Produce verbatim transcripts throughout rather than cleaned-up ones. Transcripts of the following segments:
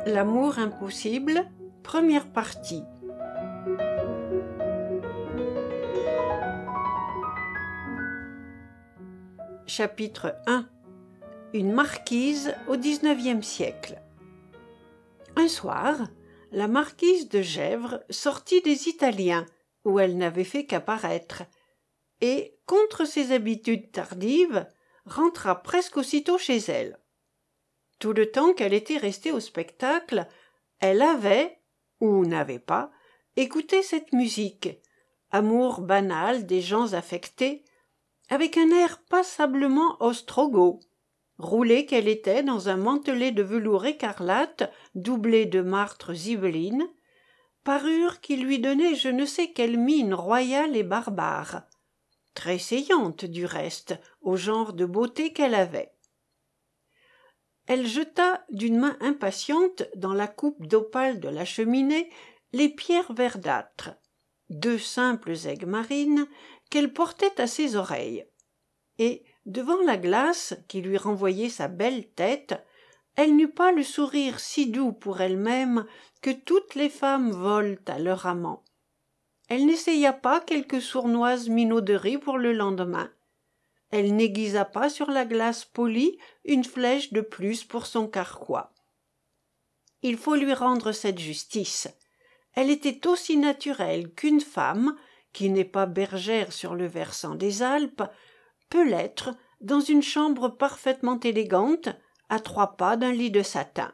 L'amour impossible, première partie. Chapitre un. Une marquise au dix-neuvième siècle. Un soir, la marquise de Gesvres sortit des Italiens, où elle n'avait fait qu'apparaître, et, contre ses habitudes tardives, rentra presque aussitôt chez elle. Tout le temps qu'elle était restée au spectacle, elle avait, ou n'avait pas, écouté cette musique, amour banal des gens affectés, avec un air passablement ostrogoth, roulée qu'elle était dans un mantelet de velours écarlate doublé de martre zibeline, parure qui lui donnait je ne sais quelle mine royale et barbare, très seyante du reste, au genre de beauté qu'elle avait. Elle jeta d'une main impatiente dans la coupe d'opale de la cheminée les pierres verdâtres, deux simples aigues marines qu'elle portait à ses oreilles, et, devant la glace qui lui renvoyait sa belle tête, elle n'eut pas le sourire si doux pour elle-même que toutes les femmes volent à leur amant. Elle n'essaya pas quelque sournoise minauderie pour le lendemain. Elle n'aiguisa pas sur la glace polie une flèche de plus pour son carquois. Il faut lui rendre cette justice. Elle était aussi naturelle qu'une femme, qui n'est pas bergère sur le versant des Alpes, peut l'être dans une chambre parfaitement élégante, à trois pas d'un lit de satin.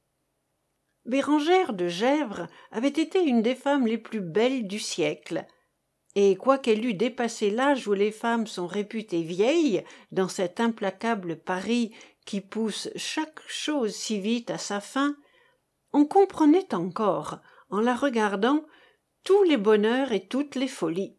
Bérengère de Gesvres avait été une des femmes les plus belles du siècle, et quoiqu'elle eût dépassé l'âge où les femmes sont réputées vieilles dans cet implacable Paris qui pousse chaque chose si vite à sa fin, on comprenait encore, en la regardant, tous les bonheurs et toutes les folies.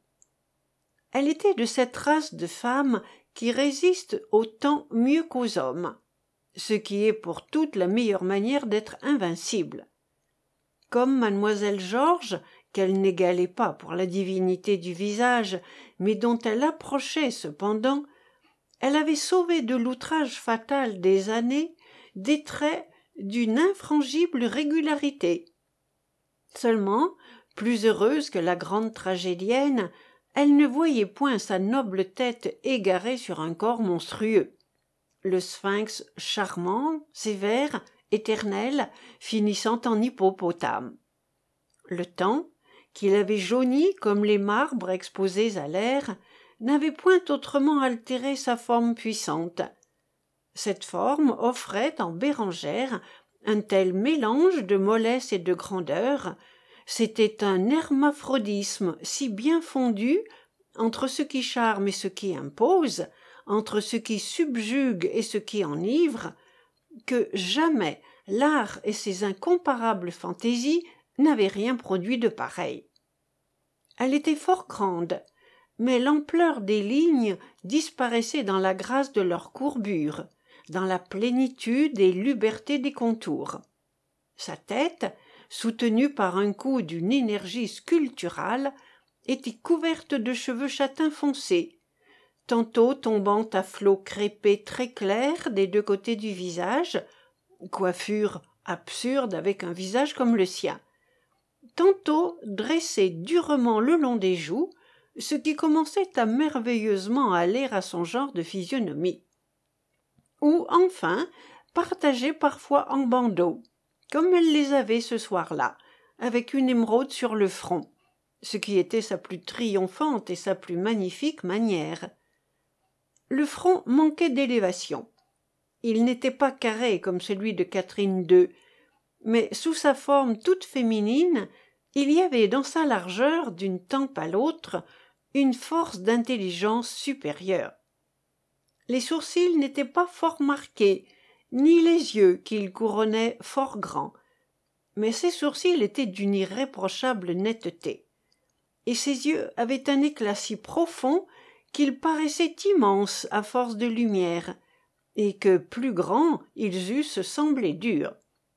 Elle était de cette race de femmes qui résistent au temps mieux qu'aux hommes, ce qui est pour toutes la meilleure manière d'être invincible. Comme mademoiselle Georges, qu'elle n'égalait pas pour la divinité du visage, mais dont elle approchait cependant, elle avait sauvé de l'outrage fatal des années des traits d'une infrangible régularité. Seulement, plus heureuse que la grande tragédienne, elle ne voyait point sa noble tête égarée sur un corps monstrueux. Le sphinx charmant, sévère, éternel, finissant en hippopotame. Le temps, qu'il avait jauni comme les marbres exposés à l'air, n'avait point autrement altéré sa forme puissante. Cette forme offrait en Bérengère un tel mélange de mollesse et de grandeur, c'était un hermaphrodisme si bien fondu entre ce qui charme et ce qui impose, entre ce qui subjugue et ce qui enivre, que jamais l'art et ses incomparables fantaisies n'avaient rien produit de pareil. Elle était fort grande, mais l'ampleur des lignes disparaissait dans la grâce de leur courbure, dans la plénitude et liberté des contours. Sa tête, soutenue par un cou d'une énergie sculpturale, était couverte de cheveux châtains foncés, tantôt tombant à flots crêpés très clairs des deux côtés du visage, coiffure absurde avec un visage comme le sien, tantôt dressés durement le long des joues, ce qui commençait à merveilleusement aller à son genre de physionomie, ou enfin partagés parfois en bandeaux, comme elle les avait ce soir-là, avec une émeraude sur le front, ce qui était sa plus triomphante et sa plus magnifique manière. Le front manquait d'élévation. Il n'était pas carré comme celui de Catherine deux, mais sous sa forme toute féminine, il y avait dans sa largeur, d'une tempe à l'autre, une force d'intelligence supérieure. Les sourcils n'étaient pas fort marqués, ni les yeux qu'ils couronnaient fort grands, mais ses sourcils étaient d'une irréprochable netteté, et ses yeux avaient un éclat si profond qu'ils paraissaient immenses à force de lumière, et que, plus grands, ils eussent semblé durs.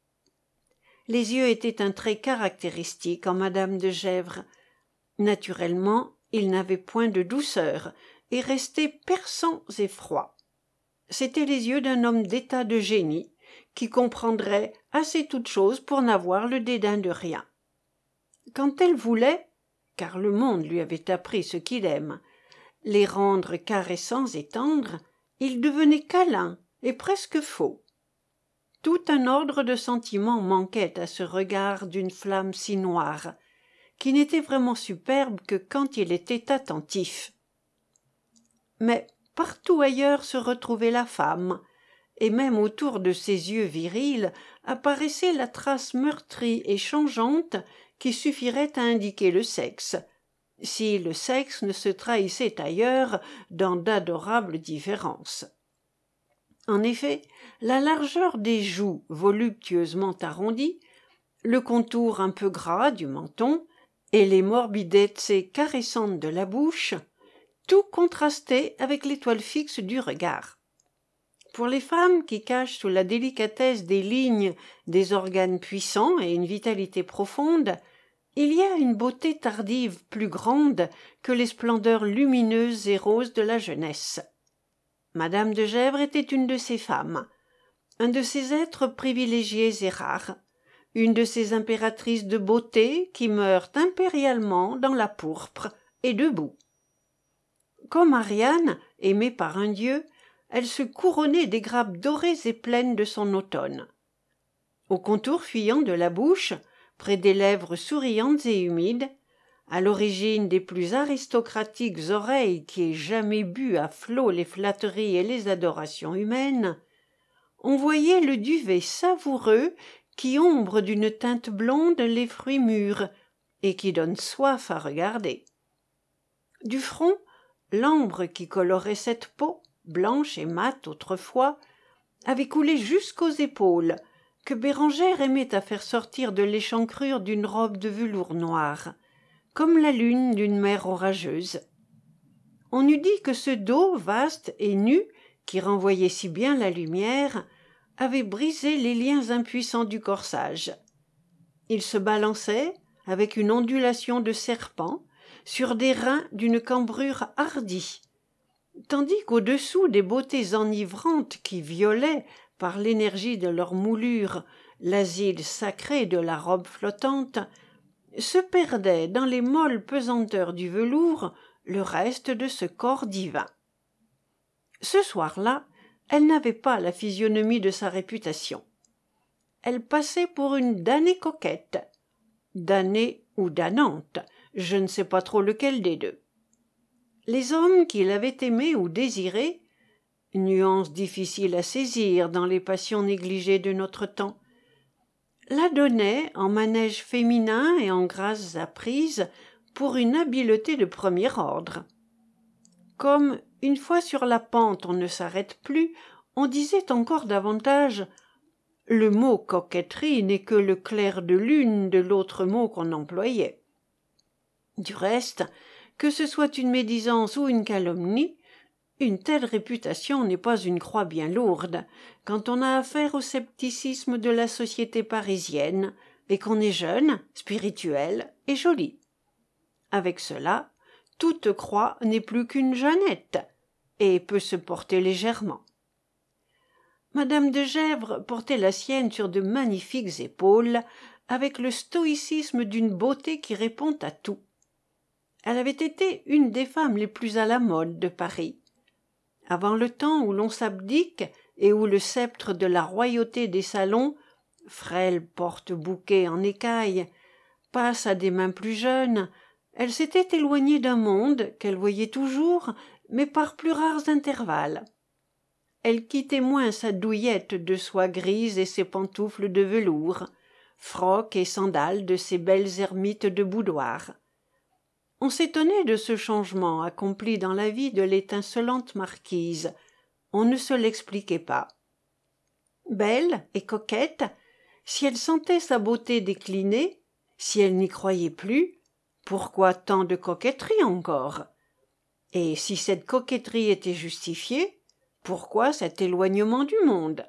Les yeux étaient un trait caractéristique en madame de Gesvres. Naturellement, ils n'avaient point de douceur, et restaient perçants et froids. C'étaient les yeux d'un homme d'état de génie, qui comprendrait assez toutes choses pour n'avoir le dédain de rien. Quand elle voulait, car le monde lui avait appris ce qu'il aime, les rendre caressants et tendres, ils devenaient câlins et presque faux. Tout un ordre de sentiments manquait à ce regard d'une flamme si noire, qui n'était vraiment superbe que quand il était attentif. Mais partout ailleurs se retrouvait la femme, et même autour de ses yeux virils apparaissait la trace meurtrie et changeante qui suffirait à indiquer le sexe, si le sexe ne se trahissait ailleurs dans d'adorables différences. En effet, la largeur des joues voluptueusement arrondies, le contour un peu gras du menton et les morbidezzes caressantes de la bouche, tout contrastait avec l'étoile fixe du regard. Pour les femmes qui cachent sous la délicatesse des lignes des organes puissants et une vitalité profonde, il y a une beauté tardive plus grande que les splendeurs lumineuses et roses de la jeunesse. Madame de Gesvres était une de ces femmes, un de ces êtres privilégiés et rares, une de ces impératrices de beauté qui meurent impérialement dans la pourpre et debout. Comme Ariane, aimée par un dieu, elle se couronnait des grappes dorées et pleines de son automne. Au contour fuyant de la bouche, près des lèvres souriantes et humides, à l'origine des plus aristocratiques oreilles qui aient jamais bu à flots les flatteries et les adorations humaines, on voyait le duvet savoureux qui ombre d'une teinte blonde les fruits mûrs et qui donne soif à regarder. Du front, l'ambre qui colorait cette peau, blanche et mate autrefois, avait coulé jusqu'aux épaules, que Bérengère aimait à faire sortir de l'échancrure d'une robe de velours noir, comme la lune d'une mer orageuse. On eût dit que ce dos vaste et nu, qui renvoyait si bien la lumière, avait brisé les liens impuissants du corsage. Il se balançait, avec une ondulation de serpent, sur des reins d'une cambrure hardie, tandis qu'au-dessous des beautés enivrantes qui violaient, par l'énergie de leur moulure, l'asile sacré de la robe flottante, se perdait dans les molles pesanteurs du velours le reste de ce corps divin. Ce soir-là, elle n'avait pas la physionomie de sa réputation. Elle passait pour une damnée coquette, damnée ou damnante, je ne sais pas trop lequel des deux. Les hommes qui l'avaient aimée ou désirée, nuance difficile à saisir dans les passions négligées de notre temps, la donnaient en manège féminin et en grâces apprises pour une habileté de premier ordre. Comme, une fois sur la pente on ne s'arrête plus, on disait encore davantage « le mot coquetterie n'est que le clair de lune de l'autre mot qu'on employait ». Du reste, que ce soit une médisance ou une calomnie, une telle réputation n'est pas une croix bien lourde quand on a affaire au scepticisme de la société parisienne et qu'on est jeune, spirituel et joli. Avec cela, toute croix n'est plus qu'une jeunette et peut se porter légèrement. Madame de Gesvres portait la sienne sur de magnifiques épaules avec le stoïcisme d'une beauté qui répond à tout. Elle avait été une des femmes les plus à la mode de Paris. Avant le temps où l'on s'abdique et où le sceptre de la royauté des salons, frêle porte-bouquet en écaille, passe à des mains plus jeunes, elle s'était éloignée d'un monde qu'elle voyait toujours, mais par plus rares intervalles. Elle quittait moins sa douillette de soie grise et ses pantoufles de velours, froc et sandales de ses belles ermites de boudoir. On s'étonnait de ce changement accompli dans la vie de l'étincelante marquise. On ne se l'expliquait pas. Belle et coquette, si elle sentait sa beauté décliner, si elle n'y croyait plus, pourquoi tant de coquetterie encore? Et si cette coquetterie était justifiée, pourquoi cet éloignement du monde?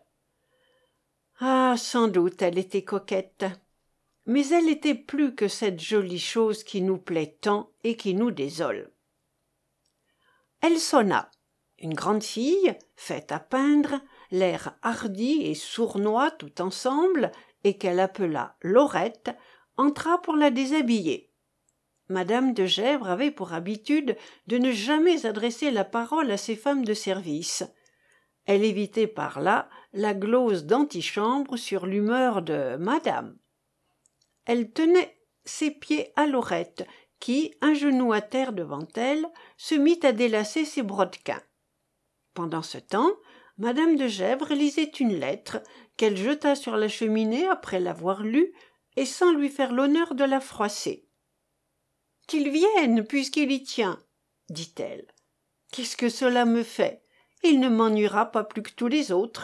Ah, sans doute elle était coquette. Mais elle était plus que cette jolie chose qui nous plaît tant et qui nous désole. Elle sonna. Une grande fille, faite à peindre, l'air hardi et sournois tout ensemble, et qu'elle appela Laurette, entra pour la déshabiller. Madame de Gesvres avait pour habitude de ne jamais adresser la parole à ses femmes de service. Elle évitait par là la glose d'antichambre sur l'humeur de madame. Elle tenait ses pieds à Laurette, qui, un genou à terre devant elle, se mit à délacer ses brodequins. Pendant ce temps, madame de Gesvres lisait une lettre qu'elle jeta sur la cheminée après l'avoir lue et sans lui faire l'honneur de la froisser. « Qu'il vienne, puisqu'il y tient, » dit-elle. « Qu'est-ce que cela me fait? Il ne m'ennuiera pas plus que tous les autres. »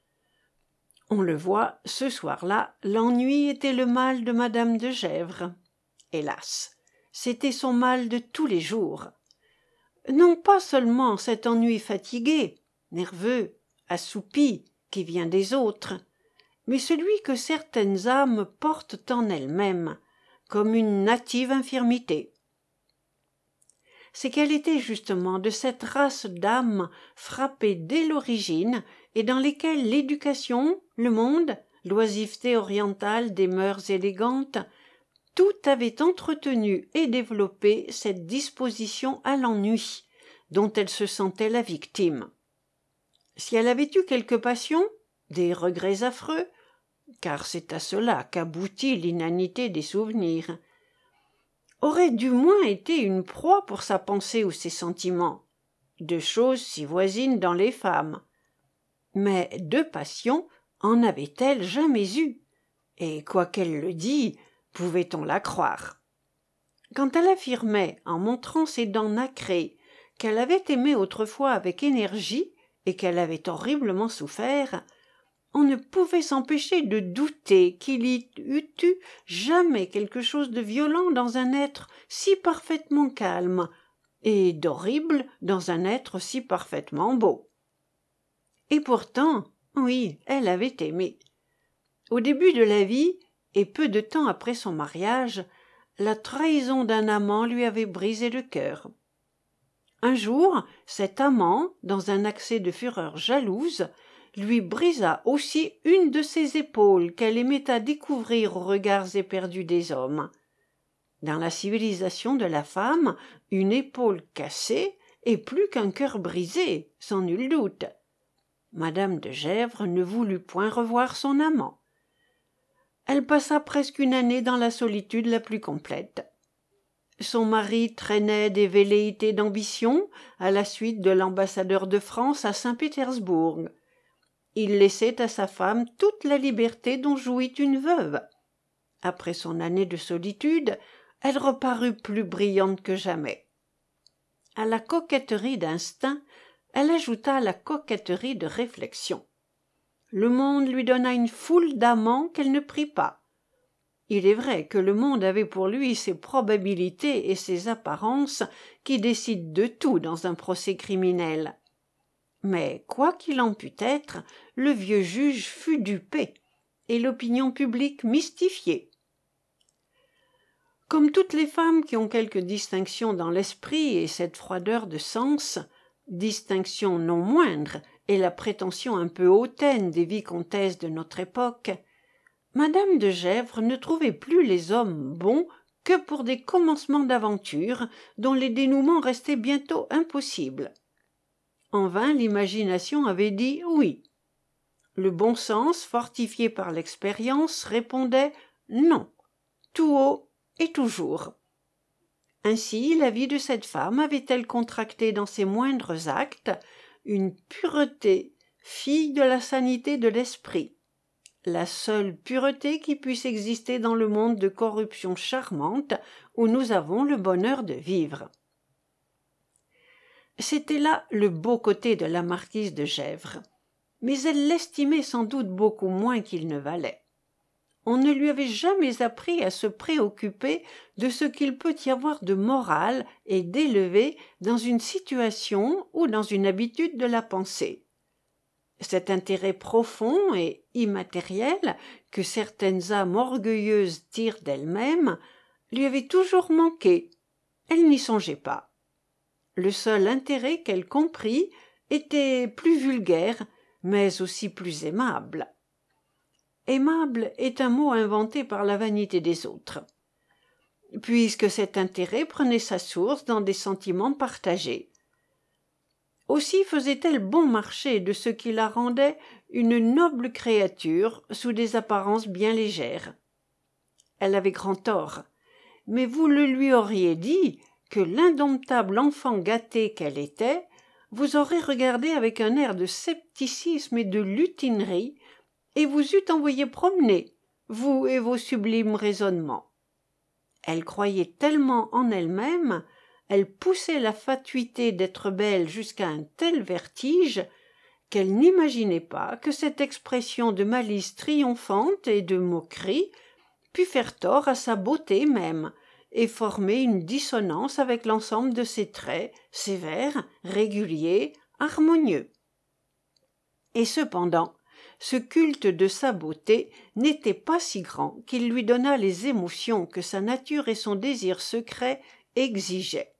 On le voit, ce soir-là, l'ennui était le mal de madame de Gesvres. Hélas, c'était son mal de tous les jours. Non pas seulement cet ennui fatigué, nerveux, assoupi, qui vient des autres, mais celui que certaines âmes portent en elles-mêmes, comme une native infirmité. C'est qu'elle était justement de cette race d'âmes frappées dès l'origine et dans lesquelles l'éducation, le monde, l'oisiveté orientale des mœurs élégantes, tout avait entretenu et développé cette disposition à l'ennui, dont elle se sentait la victime. Si elle avait eu quelques passions, des regrets affreux, car c'est à cela qu'aboutit l'inanité des souvenirs, aurait du moins été une proie pour sa pensée ou ses sentiments, deux choses si voisines dans les femmes. Mais deux passions en avait-elle jamais eu, et quoiqu'elle le dît, pouvait-on la croire? Quand elle affirmait, en montrant ses dents nacrées, qu'elle avait aimé autrefois avec énergie et qu'elle avait horriblement souffert, on ne pouvait s'empêcher de douter qu'il y eût eu jamais quelque chose de violent dans un être si parfaitement calme, et d'horrible dans un être si parfaitement beau. Et pourtant, oui, elle avait aimé. Au début de la vie, et peu de temps après son mariage, la trahison d'un amant lui avait brisé le cœur. Un jour, cet amant, dans un accès de fureur jalouse, lui brisa aussi une de ses épaules qu'elle aimait à découvrir aux regards éperdus des hommes. Dans la civilisation de la femme, une épaule cassée est plus qu'un cœur brisé, sans nul doute. Madame de Gesvres ne voulut point revoir son amant. Elle passa presque une année dans la solitude la plus complète. Son mari traînait des velléités d'ambition à la suite de l'ambassadeur de France à Saint-Pétersbourg. Il laissait à sa femme toute la liberté dont jouit une veuve. Après son année de solitude, elle reparut plus brillante que jamais. À la coquetterie d'instinct, elle ajouta la coquetterie de réflexion. Le monde lui donna une foule d'amants qu'elle ne prit pas. Il est vrai que le monde avait pour lui ses probabilités et ses apparences qui décident de tout dans un procès criminel. Mais quoi qu'il en pût être, le vieux juge fut dupé et l'opinion publique mystifiée. Comme toutes les femmes qui ont quelque distinction dans l'esprit et cette froideur de sens, distinction non moindre et la prétention un peu hautaine des vicomtesses de notre époque, madame de Gesvres ne trouvait plus les hommes bons que pour des commencements d'aventure dont les dénouements restaient bientôt impossibles. En vain l'imagination avait dit oui. Le bon sens, fortifié par l'expérience, répondait non, tout haut et toujours. Ainsi la vie de cette femme avait-elle contracté dans ses moindres actes une pureté, fille de la sanité de l'esprit, la seule pureté qui puisse exister dans le monde de corruption charmante où nous avons le bonheur de vivre. C'était là le beau côté de la marquise de Gesvres, mais elle l'estimait sans doute beaucoup moins qu'il ne valait. On ne lui avait jamais appris à se préoccuper de ce qu'il peut y avoir de moral et d'élevé dans une situation ou dans une habitude de la pensée. Cet intérêt profond et immatériel que certaines âmes orgueilleuses tirent d'elles-mêmes lui avait toujours manqué. Elle n'y songeait pas. Le seul intérêt qu'elle comprit, était plus vulgaire, mais aussi plus aimable. Aimable est un mot inventé par la vanité des autres, puisque cet intérêt prenait sa source dans des sentiments partagés. Aussi faisait-elle bon marché de ce qui la rendait une noble créature sous des apparences bien légères. Elle avait grand tort, mais vous le lui auriez dit que l'indomptable enfant gâtée qu'elle était vous aurait regardé avec un air de scepticisme et de lutinerie, et vous eût envoyé promener, vous et vos sublimes raisonnements. Elle croyait tellement en elle-même, elle poussait la fatuité d'être belle jusqu'à un tel vertige, qu'elle n'imaginait pas que cette expression de malice triomphante et de moquerie pût faire tort à sa beauté même, et former une dissonance avec l'ensemble de ses traits sévères, réguliers, harmonieux. Et cependant, ce culte de sa beauté n'était pas si grand qu'il lui donnât les émotions que sa nature et son désir secret exigeaient.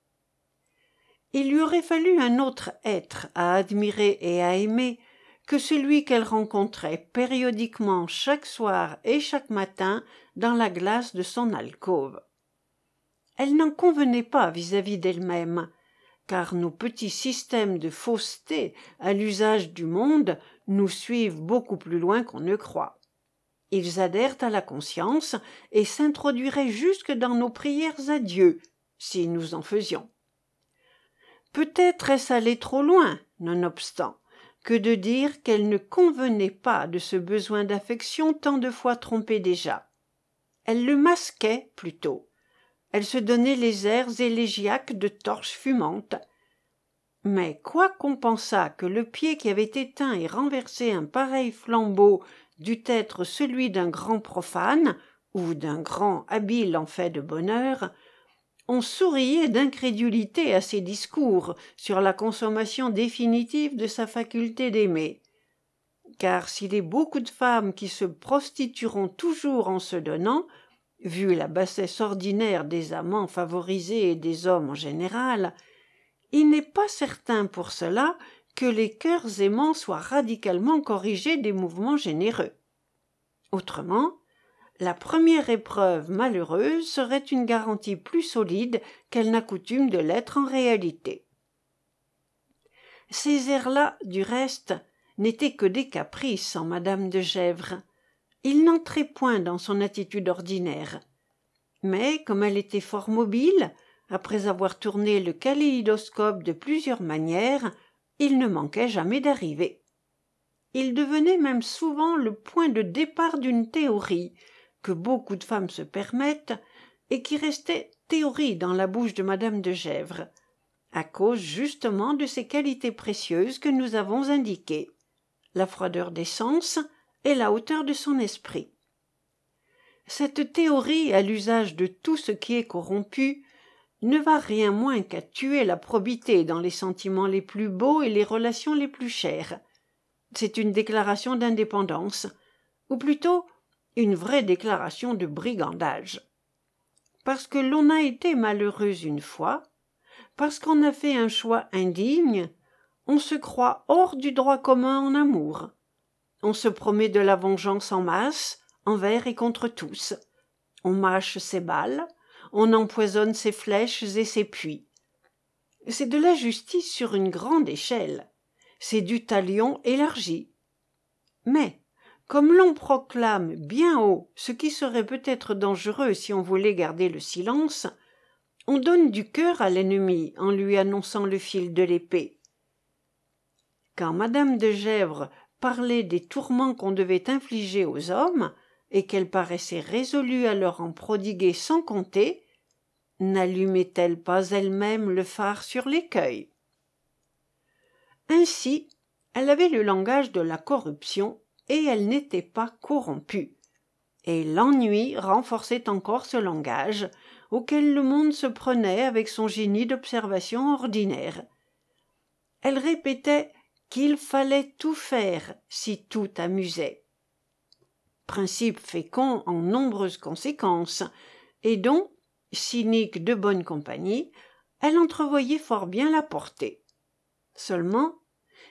Il lui aurait fallu un autre être à admirer et à aimer que celui qu'elle rencontrait périodiquement chaque soir et chaque matin dans la glace de son alcôve. Elle n'en convenait pas vis-à-vis d'elle-même, car nos petits systèmes de fausseté à l'usage du monde nous suivent beaucoup plus loin qu'on ne croit. Ils adhèrent à la conscience et s'introduiraient jusque dans nos prières à Dieu, si nous en faisions. Peut-être est-ce aller trop loin, nonobstant, que de dire qu'elle ne convenait pas de ce besoin d'affection tant de fois trompé déjà. Elle le masquait plutôt. Elle se donnait les airs élégiaques de torches fumantes. Mais quoi qu'on pensât que le pied qui avait éteint et renversé un pareil flambeau dût être celui d'un grand profane ou d'un grand habile en fait de bonheur, on souriait d'incrédulité à ses discours sur la consommation définitive de sa faculté d'aimer. Car s'il est beaucoup de femmes qui se prostitueront toujours en se donnant, vu la bassesse ordinaire des amants favorisés et des hommes en général, il n'est pas certain pour cela que les cœurs aimants soient radicalement corrigés des mouvements généreux. Autrement, la première épreuve malheureuse serait une garantie plus solide qu'elle n'a coutume de l'être en réalité. Ces airs-là, du reste, n'étaient que des caprices en madame de Gesvres. Ils n'entraient point dans son attitude ordinaire. Mais, comme elle était fort mobile, après avoir tourné le kaléidoscope de plusieurs manières, il ne manquait jamais d'arriver. Il devenait même souvent le point de départ d'une théorie, que beaucoup de femmes se permettent, et qui restait théorie dans la bouche de madame de Gesvres, à cause justement de ces qualités précieuses que nous avons indiquées, la froideur des sens et la hauteur de son esprit. Cette théorie, à l'usage de tout ce qui est corrompu, ne va rien moins qu'à tuer la probité dans les sentiments les plus beaux et les relations les plus chères. C'est une déclaration d'indépendance, ou plutôt une vraie déclaration de brigandage. Parce que l'on a été malheureuse une fois, parce qu'on a fait un choix indigne, on se croit hors du droit commun en amour. On se promet de la vengeance en masse, envers et contre tous. On mâche ses balles, on empoisonne ses flèches et ses puits. C'est de la justice sur une grande échelle. C'est du talion élargi. Mais, comme l'on proclame bien haut ce qui serait peut-être dangereux si on voulait garder le silence, on donne du cœur à l'ennemi en lui annonçant le fil de l'épée. Quand madame de Gesvres parlait des tourments qu'on devait infliger aux hommes, et qu'elle paraissait résolue à leur en prodiguer sans compter, n'allumait-elle pas elle-même le phare sur l'écueil? Ainsi, elle avait le langage de la corruption, et elle n'était pas corrompue. Et l'ennui renforçait encore ce langage, auquel le monde se prenait avec son génie d'observation ordinaire. Elle répétait qu'il fallait tout faire si tout amusait. Principe fécond en nombreuses conséquences, et dont, cynique de bonne compagnie, elle entrevoyait fort bien la portée. Seulement,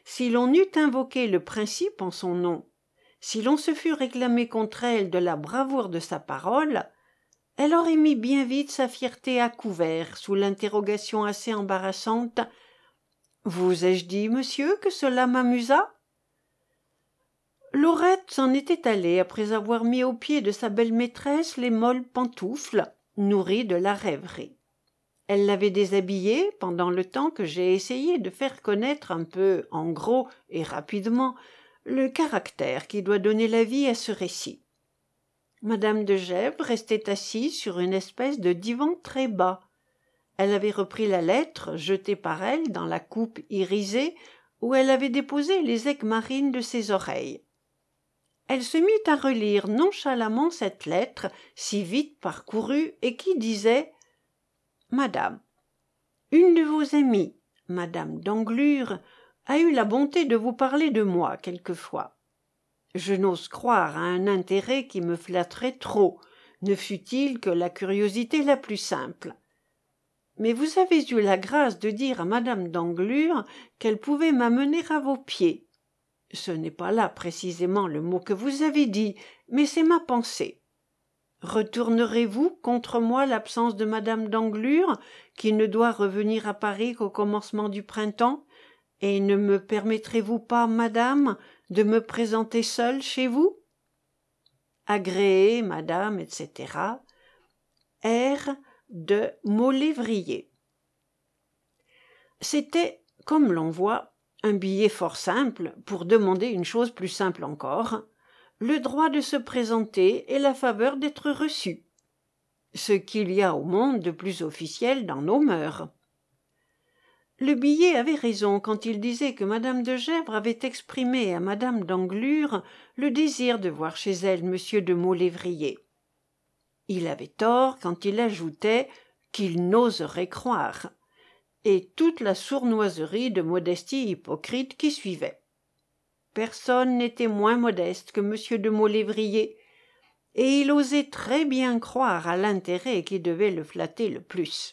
si l'on eût invoqué le principe en son nom, si l'on se fût réclamé contre elle de la bravoure de sa parole, elle aurait mis bien vite sa fierté à couvert sous l'interrogation assez embarrassante « Vous ai-je dit, monsieur, que cela m'amusa ?» Laurette s'en était allée après avoir mis aux pieds de sa belle maîtresse les molles pantoufles, nourries de la rêverie. Elle l'avait déshabillée pendant le temps que j'ai essayé de faire connaître un peu, en gros et rapidement, le caractère qui doit donner la vie à ce récit. Madame de Gesvres restait assise sur une espèce de divan très bas. Elle avait repris la lettre jetée par elle dans la coupe irisée où elle avait déposé les aigues marines de ses oreilles. Elle se mit à relire nonchalamment cette lettre si vite parcourue et qui disait « Madame, une de vos amies, Madame d'Anglure, a eu la bonté de vous parler de moi quelquefois. Je n'ose croire à un intérêt qui me flatterait trop, ne fût-il que la curiosité la plus simple. Mais vous avez eu la grâce de dire à Madame d'Anglure qu'elle pouvait m'amener à vos pieds. Ce n'est pas là précisément le mot que vous avez dit, mais c'est ma pensée. Retournerez-vous contre moi l'absence de Madame d'Anglure, qui ne doit revenir à Paris qu'au commencement du printemps, et ne me permettrez-vous pas, madame, de me présenter seule chez vous? Agréé, madame, et cetera. R. de Maulévrier. C'était, comme l'on voit, un billet fort simple pour demander une chose plus simple encore, le droit de se présenter et la faveur d'être reçu, ce qu'il y a au monde de plus officiel dans nos mœurs. Le billet avait raison quand il disait que madame de Gesvres avait exprimé à madame d'Anglure le désir de voir chez elle monsieur de Maulévrier. Il avait tort quand il ajoutait qu'il n'oserait croire, et toute la sournoiserie de modestie hypocrite qui suivait. Personne n'était moins modeste que monsieur de Maulévrier, et il osait très bien croire à l'intérêt qui devait le flatter le plus.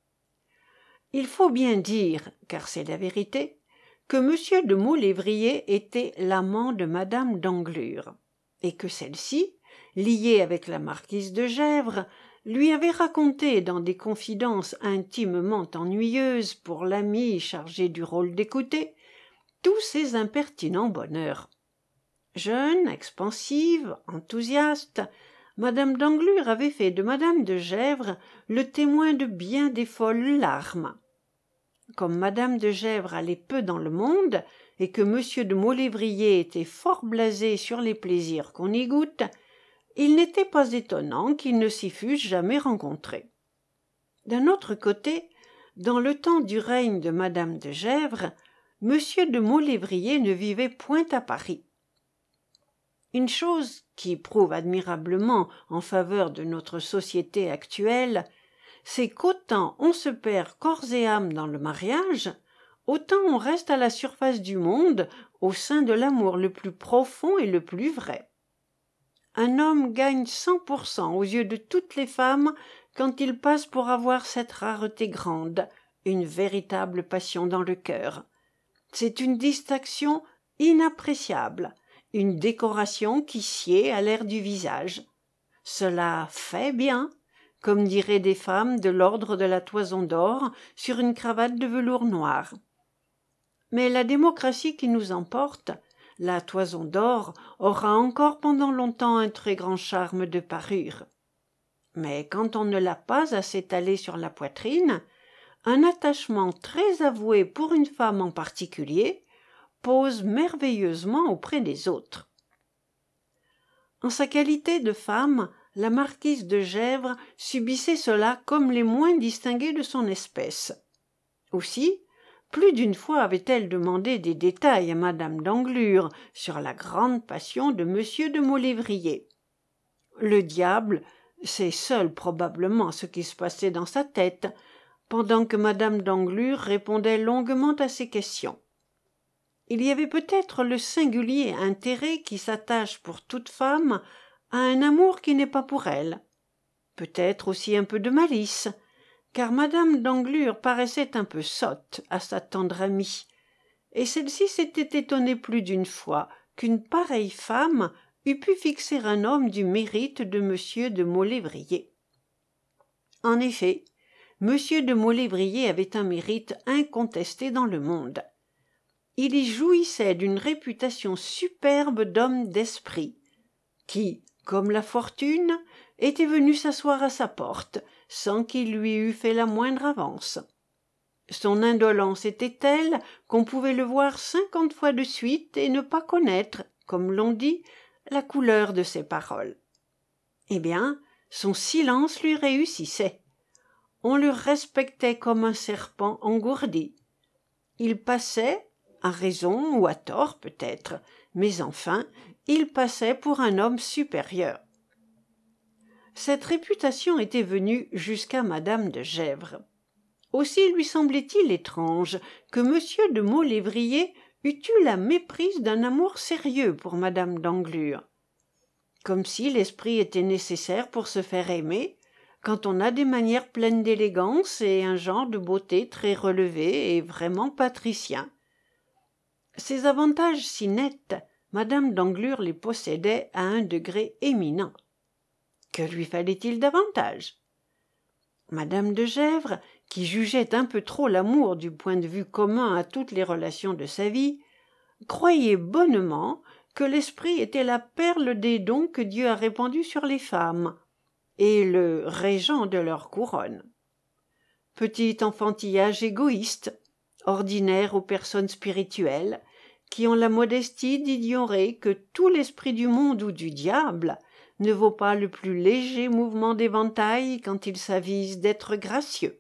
Il faut bien dire, car c'est la vérité, que monsieur de Maulévrier était l'amant de madame d'Anglure, et que celle-ci, liée avec la marquise de Gesvres, lui avait raconté dans des confidences intimement ennuyeuses pour l'ami chargé du rôle d'écouter tous ses impertinents bonheurs. Jeune, expansive, enthousiaste, madame d'Anglure avait fait de madame de Gesvres le témoin de bien des folles larmes. Comme madame de Gesvres allait peu dans le monde et que monsieur de Maulévrier était fort blasé sur les plaisirs qu'on y goûte, il n'était pas étonnant qu'ils ne s'y fussent jamais rencontrés. D'un autre côté, dans le temps du règne de madame de Gesvres, monsieur de Maulévrier ne vivait point à Paris. Une chose qui prouve admirablement en faveur de notre société actuelle, c'est qu'autant on se perd corps et âme dans le mariage, autant on reste à la surface du monde au sein de l'amour le plus profond et le plus vrai. Un homme gagne cent pour cent aux yeux de toutes les femmes quand il passe pour avoir cette rareté grande, une véritable passion dans le cœur. C'est une distinction inappréciable, une décoration qui sied à l'air du visage. Cela fait bien, comme diraient des femmes de l'ordre de la Toison d'Or sur une cravate de velours noir. Mais la démocratie qui nous emporte, la Toison d'Or, aura encore pendant longtemps un très grand charme de parure. Mais quand on ne l'a pas à s'étaler sur la poitrine, un attachement très avoué pour une femme en particulier pose merveilleusement auprès des autres. En sa qualité de femme, la marquise de Gesvres subissait cela comme les moins distingués de son espèce. Aussi, plus d'une fois avait-elle demandé des détails à madame d'Anglure sur la grande passion de monsieur de Maulévrier. Le diable sait seul probablement ce qui se passait dans sa tête, pendant que madame d'Anglure répondait longuement à ses questions. Il y avait peut-être le singulier intérêt qui s'attache pour toute femme à un amour qui n'est pas pour elle. Peut-être aussi un peu de malice, car madame d'Anglure paraissait un peu sotte à sa tendre amie, et celle-ci s'était étonnée plus d'une fois qu'une pareille femme eût pu fixer un homme du mérite de monsieur de Maulevrier. En effet, monsieur de Maulevrier avait un mérite incontesté dans le monde. Il y jouissait d'une réputation superbe d'homme d'esprit, qui, comme la fortune, était venu s'asseoir à sa porte, sans qu'il lui eût fait la moindre avance. Son indolence était telle qu'on pouvait le voir cinquante fois de suite et ne pas connaître, comme l'on dit, la couleur de ses paroles. Eh bien, son silence lui réussissait. On le respectait comme un serpent engourdi. Il passait, à raison ou à tort peut-être, mais enfin, il passait pour un homme supérieur. Cette réputation était venue jusqu'à madame de Gesvres. Aussi lui semblait-il étrange que monsieur de Maulevrier eût eu la méprise d'un amour sérieux pour madame d'Anglure. Comme si l'esprit était nécessaire pour se faire aimer, quand on a des manières pleines d'élégance et un genre de beauté très relevé et vraiment patricien. Ces avantages si nets, madame d'Anglure les possédait à un degré éminent. Que lui fallait-il davantage? Madame de Gesvres, qui jugeait un peu trop l'amour du point de vue commun à toutes les relations de sa vie, croyait bonnement que l'esprit était la perle des dons que Dieu a répandus sur les femmes, et le régent de leur couronne. Petit enfantillage égoïste, ordinaire aux personnes spirituelles, qui ont la modestie d'ignorer que tout l'esprit du monde ou du diable ne vaut pas le plus léger mouvement d'éventail quand il s'avise d'être gracieux.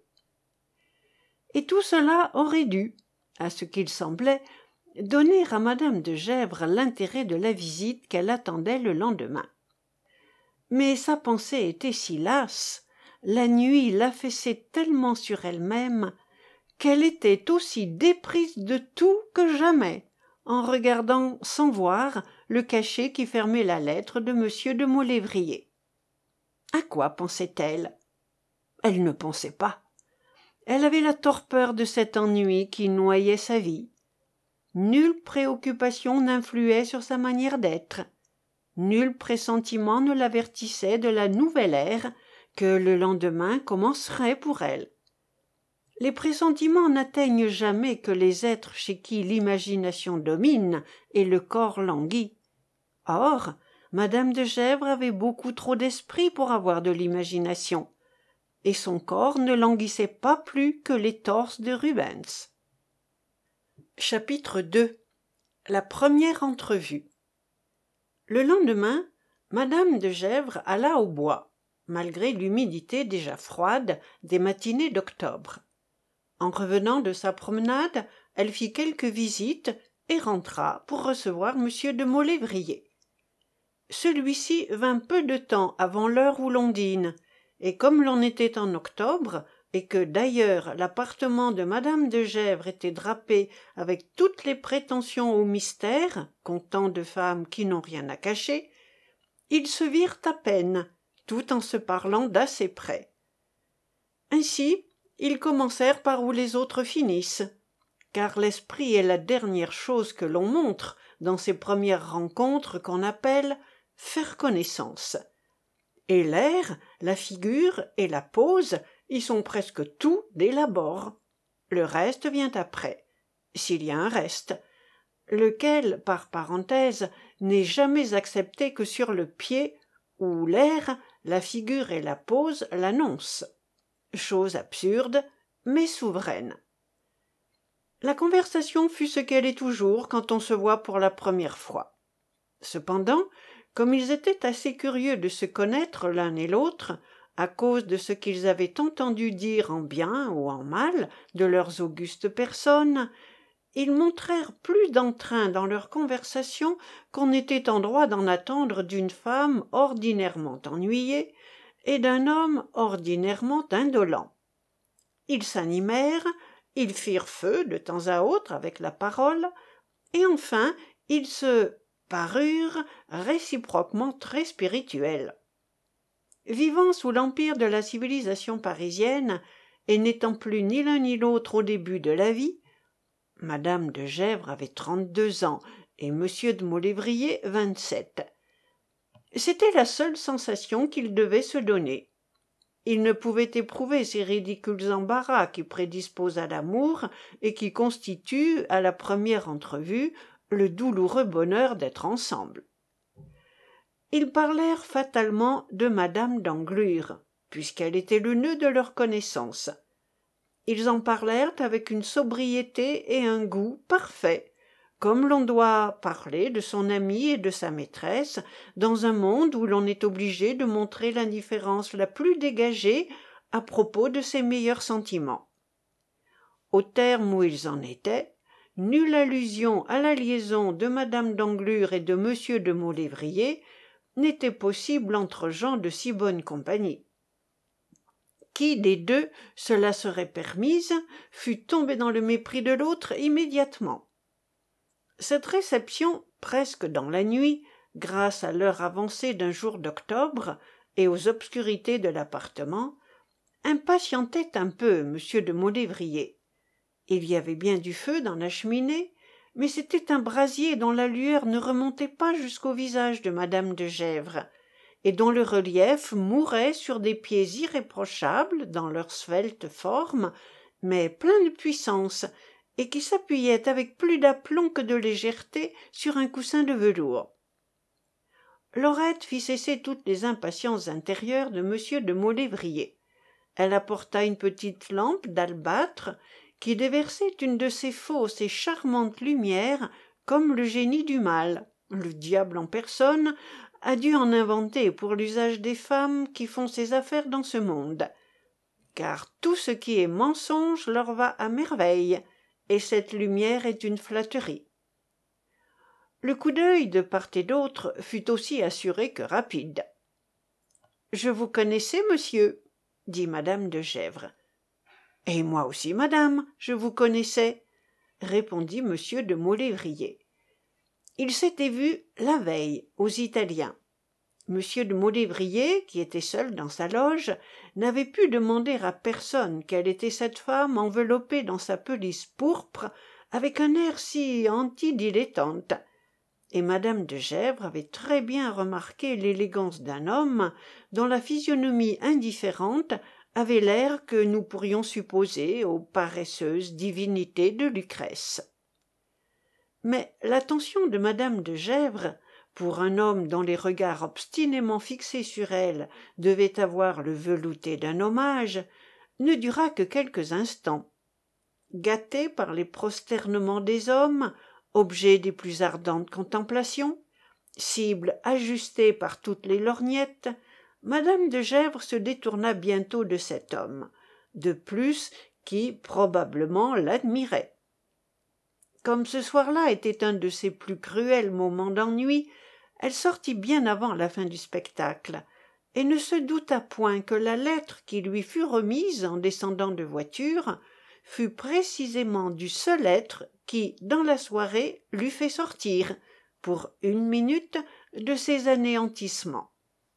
Et tout cela aurait dû, à ce qu'il semblait, donner à madame de Gesvres l'intérêt de la visite qu'elle attendait le lendemain. Mais sa pensée était si lasse, la nuit l'affaissait tellement sur elle-même, qu'elle était aussi déprise de tout que jamais, en regardant sans voir le cachet qui fermait la lettre de monsieur de Maulevrier. À quoi pensait-elle? Elle ne pensait pas. Elle avait la torpeur de cet ennui qui noyait sa vie. Nulle préoccupation n'influait sur sa manière d'être. Nul pressentiment ne l'avertissait de la nouvelle ère que le lendemain commencerait pour elle. Les pressentiments n'atteignent jamais que les êtres chez qui l'imagination domine et le corps languit. Or, madame de Gesvres avait beaucoup trop d'esprit pour avoir de l'imagination, et son corps ne languissait pas plus que les torses de Rubens. Chapitre deux. La première entrevue. Le lendemain, madame de Gesvres alla au bois, malgré l'humidité déjà froide des matinées d'octobre. En revenant de sa promenade, elle fit quelques visites et rentra pour recevoir monsieur de Maulevrier. Celui-ci vint peu de temps avant l'heure où l'on dîne, et comme l'on était en octobre, et que d'ailleurs l'appartement de madame de Gesvres était drapé avec toutes les prétentions au mystère, qu'ont tant de femmes qui n'ont rien à cacher, ils se virent à peine, tout en se parlant d'assez près. Ainsi, ils commencèrent par où les autres finissent, car l'esprit est la dernière chose que l'on montre dans ces premières rencontres qu'on appelle faire connaissance. Et l'air, la figure et la pose y sont presque tout dès l'abord. Le reste vient après, s'il y a un reste, lequel, par parenthèse, n'est jamais accepté que sur le pied, où l'air, la figure et la pose l'annoncent. Chose absurde, mais souveraine. La conversation fut ce qu'elle est toujours quand on se voit pour la première fois. Cependant, comme ils étaient assez curieux de se connaître l'un et l'autre, à cause de ce qu'ils avaient entendu dire en bien ou en mal de leurs augustes personnes, ils montrèrent plus d'entrain dans leur conversation qu'on était en droit d'en attendre d'une femme ordinairement ennuyée et d'un homme ordinairement indolent. Ils s'animèrent, ils firent feu de temps à autre avec la parole, et enfin ils se parurent réciproquement très spirituels. Vivant sous l'empire de la civilisation parisienne, et n'étant plus ni l'un ni l'autre au début de la vie, Madame de Gesvres avait trente-deux ans et Monsieur de Maulevrier vingt-sept. C'était la seule sensation qu'il devait se donner. Il ne pouvait éprouver ces ridicules embarras qui prédisposent à l'amour et qui constituent, à la première entrevue, le douloureux bonheur d'être ensemble. Ils parlèrent fatalement de madame d'Anglure, puisqu'elle était le nœud de leur connaissance. Ils en parlèrent avec une sobriété et un goût parfaits, comme l'on doit parler de son ami et de sa maîtresse, dans un monde où l'on est obligé de montrer l'indifférence la plus dégagée à propos de ses meilleurs sentiments. Au terme où ils en étaient, nulle allusion à la liaison de madame d'Anglure et de monsieur de Maulevrier n'était possible entre gens de si bonne compagnie. Qui des deux cela serait permise fût tombé dans le mépris de l'autre immédiatement. Cette réception, presque dans la nuit, grâce à l'heure avancée d'un jour d'octobre et aux obscurités de l'appartement, impatientait un peu monsieur de Maulevrier. Il y avait bien du feu dans la cheminée, mais c'était un brasier dont la lueur ne remontait pas jusqu'au visage de madame de Gesvres, et dont le relief mourait sur des pieds irréprochables dans leur svelte forme, mais pleins de puissance, et qui s'appuyait avec plus d'aplomb que de légèreté sur un coussin de velours. Laurette fit cesser toutes les impatiences intérieures de monsieur de Maulevrier. Elle apporta une petite lampe d'albâtre qui déversait une de ces fausses et charmantes lumières comme le génie du mal, le diable en personne, a dû en inventer pour l'usage des femmes qui font ses affaires dans ce monde. Car tout ce qui est mensonge leur va à merveille, et cette lumière est une flatterie. Le coup d'œil de part et d'autre fut aussi assuré que rapide. « Je vous connaissais, monsieur, » dit madame de Gesvres. « Et moi aussi, madame, je vous connaissais, » répondit monsieur de Maulevrier. Ils s'étaient vus la veille aux Italiens. Monsieur de Maulevrier, qui était seul dans sa loge, n'avait pu demander à personne quelle était cette femme enveloppée dans sa pelisse pourpre avec un air si anti-dilettante. Et madame de Gesvres avait très bien remarqué l'élégance d'un homme dont la physionomie indifférente avait l'air que nous pourrions supposer aux paresseuses divinités de Lucrèce. Mais l'attention de madame de Gesvres, pour un homme dont les regards obstinément fixés sur elle devaient avoir le velouté d'un hommage, ne dura que quelques instants. Gâtée par les prosternements des hommes, objet des plus ardentes contemplations, cible ajustée par toutes les lorgnettes, madame de Gesvres se détourna bientôt de cet homme, de plus qui, probablement, l'admirait. Comme ce soir-là était un de ses plus cruels moments d'ennui, elle sortit bien avant la fin du spectacle, et ne se douta point que la lettre qui lui fut remise en descendant de voiture fut précisément du seul être qui, dans la soirée, l'eût fait sortir, pour une minute, de ses anéantissements.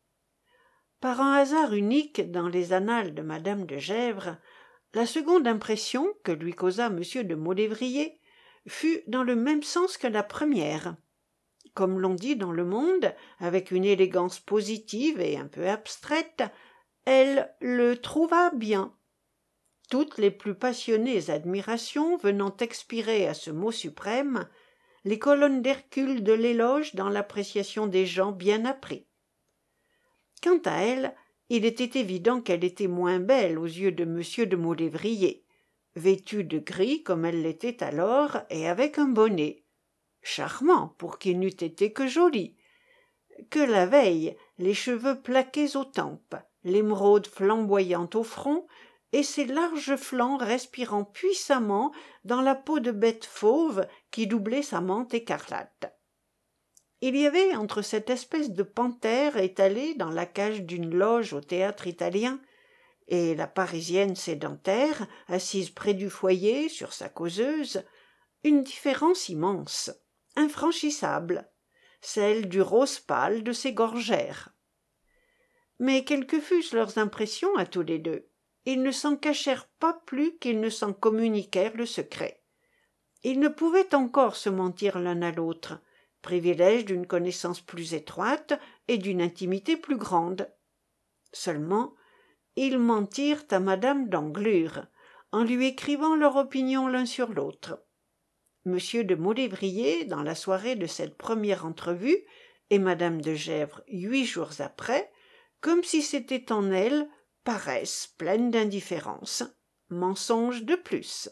Par un hasard unique dans les annales de madame de Gesvres, la seconde impression que lui causa monsieur de Maulevrier fut dans le même sens que la première. Comme l'on dit dans le monde, avec une élégance positive et un peu abstraite, elle le trouva bien. Toutes les plus passionnées admirations venant expirer à ce mot suprême, les colonnes d'Hercule de l'éloge dans l'appréciation des gens bien appris. Quant à elle, il était évident qu'elle était moins belle aux yeux de monsieur de Maulevrier, vêtue de gris comme elle l'était alors et avec un bonnet, charmant pour qu'il n'eût été que joli, que la veille les cheveux plaqués aux tempes, l'émeraude flamboyante au front et ses larges flancs respirant puissamment dans la peau de bête fauve qui doublait sa mante écarlate. Il y avait entre cette espèce de panthère étalée dans la cage d'une loge au théâtre italien et la parisienne sédentaire assise près du foyer sur sa causeuse une différence immense, infranchissable, celle du rose pâle de ses gorgères. Mais quelles que fussent leurs impressions à tous les deux, ils ne s'en cachèrent pas plus qu'ils ne s'en communiquèrent le secret. Ils ne pouvaient encore se mentir l'un à l'autre, privilège d'une connaissance plus étroite et d'une intimité plus grande. Seulement, ils mentirent à madame d'Anglure, en lui écrivant leur opinion l'un sur l'autre. Monsieur de Maulevrier, dans la soirée de cette première entrevue, et madame de Gesvres huit jours après, comme si c'était en elle, paresse pleine d'indifférence. Mensonge de plus.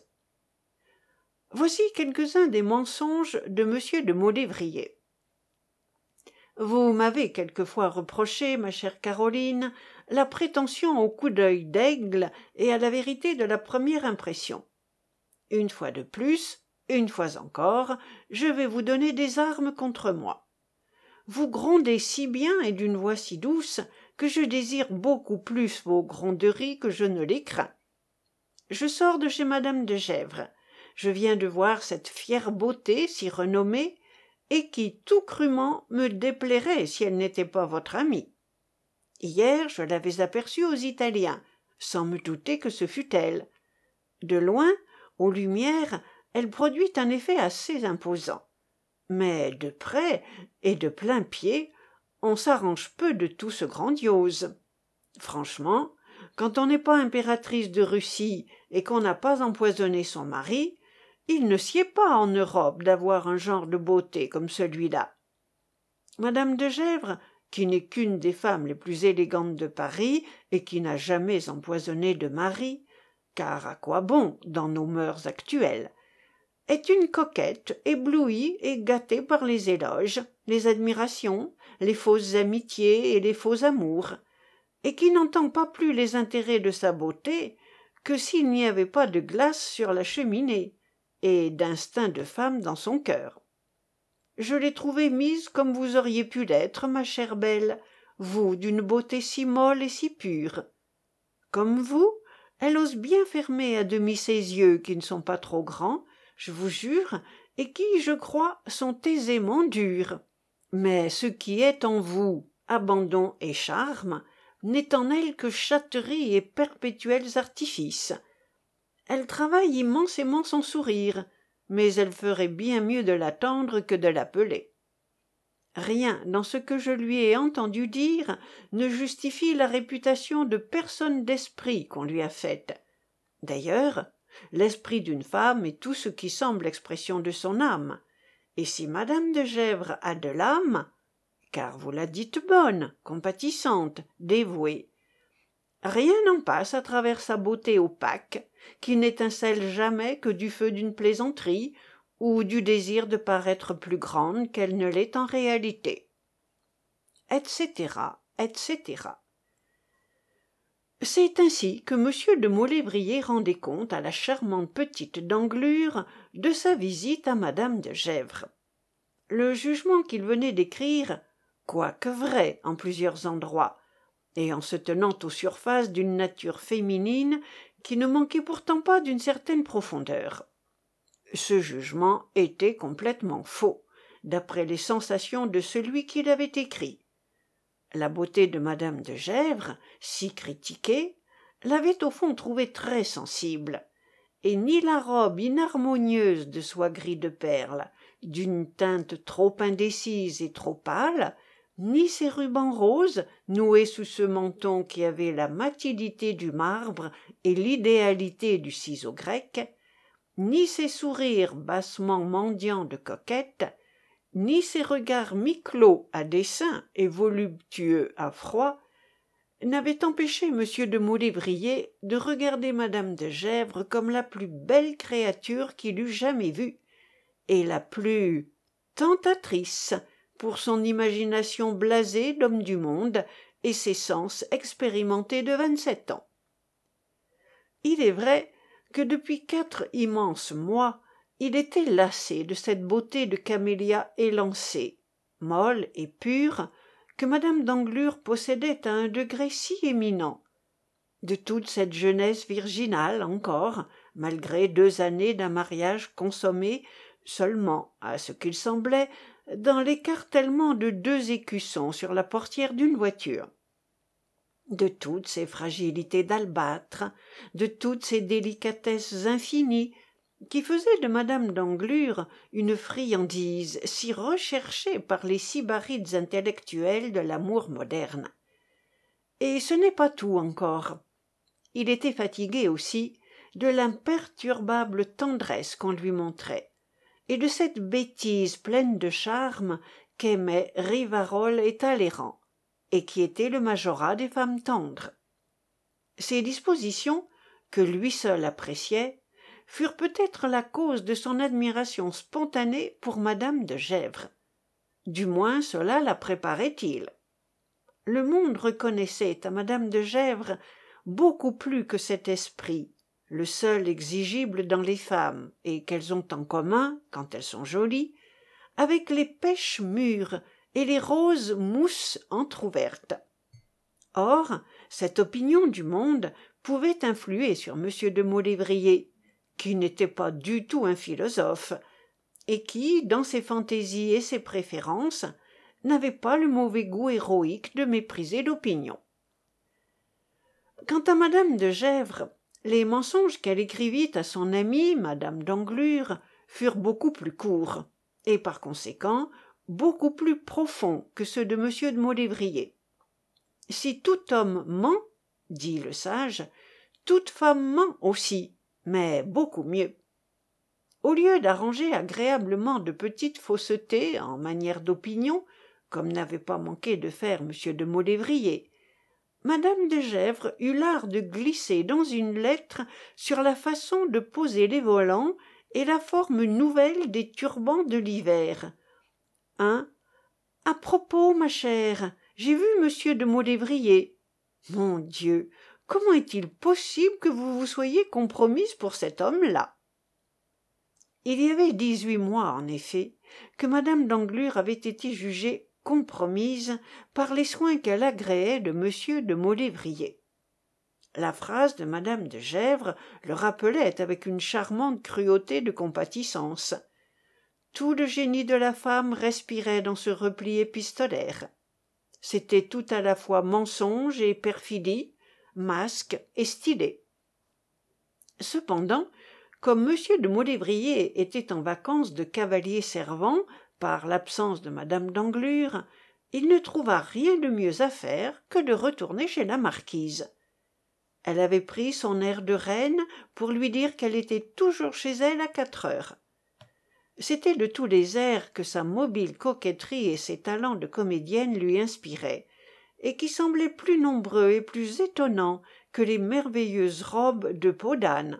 Voici quelques-uns des mensonges de monsieur de Maulevrier. Vous m'avez quelquefois reproché, ma chère Caroline, la prétention au coup d'œil d'aigle et à la vérité de la première impression. Une fois de plus, une fois encore, je vais vous donner des armes contre moi. Vous grondez si bien et d'une voix si douce que je désire beaucoup plus vos gronderies que je ne les crains. Je sors de chez madame de Gesvres. Je viens de voir cette fière beauté si renommée et qui, tout crûment, me déplairait si elle n'était pas votre amie. Hier, je l'avais aperçue aux Italiens, sans me douter que ce fût elle. De loin, aux lumières, elle produit un effet assez imposant. Mais de près et de plein pied, on s'arrange peu de tout ce grandiose. Franchement, quand on n'est pas impératrice de Russie et qu'on n'a pas empoisonné son mari, il ne sied pas en Europe d'avoir un genre de beauté comme celui-là. Madame de Gesvres, qui n'est qu'une des femmes les plus élégantes de Paris et qui n'a jamais empoisonné de mari, car à quoi bon dans nos mœurs actuelles, est une coquette éblouie et gâtée par les éloges, les admirations, les fausses amitiés et les faux amours, et qui n'entend pas plus les intérêts de sa beauté que s'il n'y avait pas de glace sur la cheminée et d'instinct de femme dans son cœur. Je l'ai trouvée mise comme vous auriez pu l'être, ma chère belle, vous d'une beauté si molle et si pure. Comme vous, elle ose bien fermer à demi ses yeux qui ne sont pas trop grands, je vous jure, et qui, je crois, sont aisément durs. Mais ce qui est en vous, abandon et charme, n'est en elle que chatterie et perpétuels artifices. Elle travaille immensément son sourire, mais elle ferait bien mieux de l'attendre que de l'appeler. Rien dans ce que je lui ai entendu dire ne justifie la réputation de personne d'esprit qu'on lui a faite. D'ailleurs, l'esprit d'une femme est tout ce qui semble expression de son âme, et si madame de Gesvres a de l'âme, car vous la dites bonne, compatissante, dévouée, rien n'en passe à travers sa beauté opaque, qui n'étincelle jamais que du feu d'une plaisanterie ou du désir de paraître plus grande qu'elle ne l'est en réalité, et cetera, et cetera. C'est ainsi que monsieur de Maulevrier rendait compte à la charmante petite d'Anglure de sa visite à madame de Gesvres. Le jugement qu'il venait d'écrire, quoique vrai en plusieurs endroits, et en se tenant aux surfaces d'une nature féminine qui ne manquait pourtant pas d'une certaine profondeur. Ce jugement était complètement faux, d'après les sensations de celui qui l'avait écrit. La beauté de madame de Gesvres, si critiquée, l'avait au fond trouvée très sensible, et ni la robe inharmonieuse de soie gris de perle, d'une teinte trop indécise et trop pâle, ni ses rubans roses noués sous ce menton qui avait la matidité du marbre et l'idéalité du ciseau grec, ni ses sourires bassement mendiants de coquette, ni ses regards mi-clos à dessein et voluptueux à froid, n'avaient empêché monsieur de Maulevrier de regarder madame de Gesvres comme la plus belle créature qu'il eût jamais vue, et la plus tentatrice pour son imagination blasée d'homme du monde et ses sens expérimentés de vingt-sept ans. Il est vrai que depuis quatre immenses mois, il était lassé de cette beauté de camélia élancée, molle et pure, que madame d'Anglure possédait à un degré si éminent, de toute cette jeunesse virginale encore, malgré deux années d'un mariage consommé seulement, à ce qu'il semblait, dans l'écartèlement de deux écussons sur la portière d'une voiture, de toutes ces fragilités d'albâtre, de toutes ces délicatesses infinies, qui faisait de madame d'Anglure une friandise si recherchée par les sybarites intellectuels de l'amour moderne. Et ce n'est pas tout encore. Il était fatigué aussi de l'imperturbable tendresse qu'on lui montrait, et de cette bêtise pleine de charme qu'aimaient Rivarol et Talleyrand, et qui était le majorat des femmes tendres. Ces dispositions, que lui seul appréciait, furent peut-être la cause de son admiration spontanée pour madame de Gesvres. Du moins cela la préparait-il. Le monde reconnaissait à madame de Gesvres beaucoup plus que cet esprit, le seul exigible dans les femmes, et qu'elles ont en commun, quand elles sont jolies, avec les pêches mûres et les roses mousses entr'ouvertes. Or, cette opinion du monde pouvait influer sur M. de Maulevrier, qui n'était pas du tout un philosophe, et qui, dans ses fantaisies et ses préférences, n'avait pas le mauvais goût héroïque de mépriser l'opinion. Quant à madame de Gesvres, les mensonges qu'elle écrivit à son amie madame d'Anglure furent beaucoup plus courts, et par conséquent beaucoup plus profonds que ceux de M. de Maulevrier. Si tout homme ment, dit le sage, toute femme ment aussi, mais beaucoup mieux. Au lieu d'arranger agréablement de petites faussetés en manière d'opinion, comme n'avait pas manqué de faire M. de Maulevrier, madame de Gesvres eut l'art de glisser dans une lettre sur la façon de poser les volants et la forme nouvelle des turbans de l'hiver. Un « À propos, ma chère, j'ai vu monsieur de Maulevrier. Mon Dieu, comment est-il possible que vous vous soyez compromise pour cet homme-là » Il y avait dix-huit mois, en effet, que madame d'Anglure avait été jugée compromise par les soins qu'elle agréait de monsieur de Maulevrier. La phrase de madame de Gesvres le rappelait avec une charmante cruauté de compatissance. Tout le génie de la femme respirait dans ce repli épistolaire. C'était tout à la fois mensonge et perfidie, masque et stylet. Cependant, comme monsieur de Maulevrier était en vacances de cavalier servant par l'absence de madame d'Anglure, il ne trouva rien de mieux à faire que de retourner chez la marquise. Elle avait pris son air de reine pour lui dire qu'elle était toujours chez elle à quatre heures. C'étaient de tous les airs que sa mobile coquetterie et ses talents de comédienne lui inspiraient, et qui semblaient plus nombreux et plus étonnants que les merveilleuses robes de peau d'âne.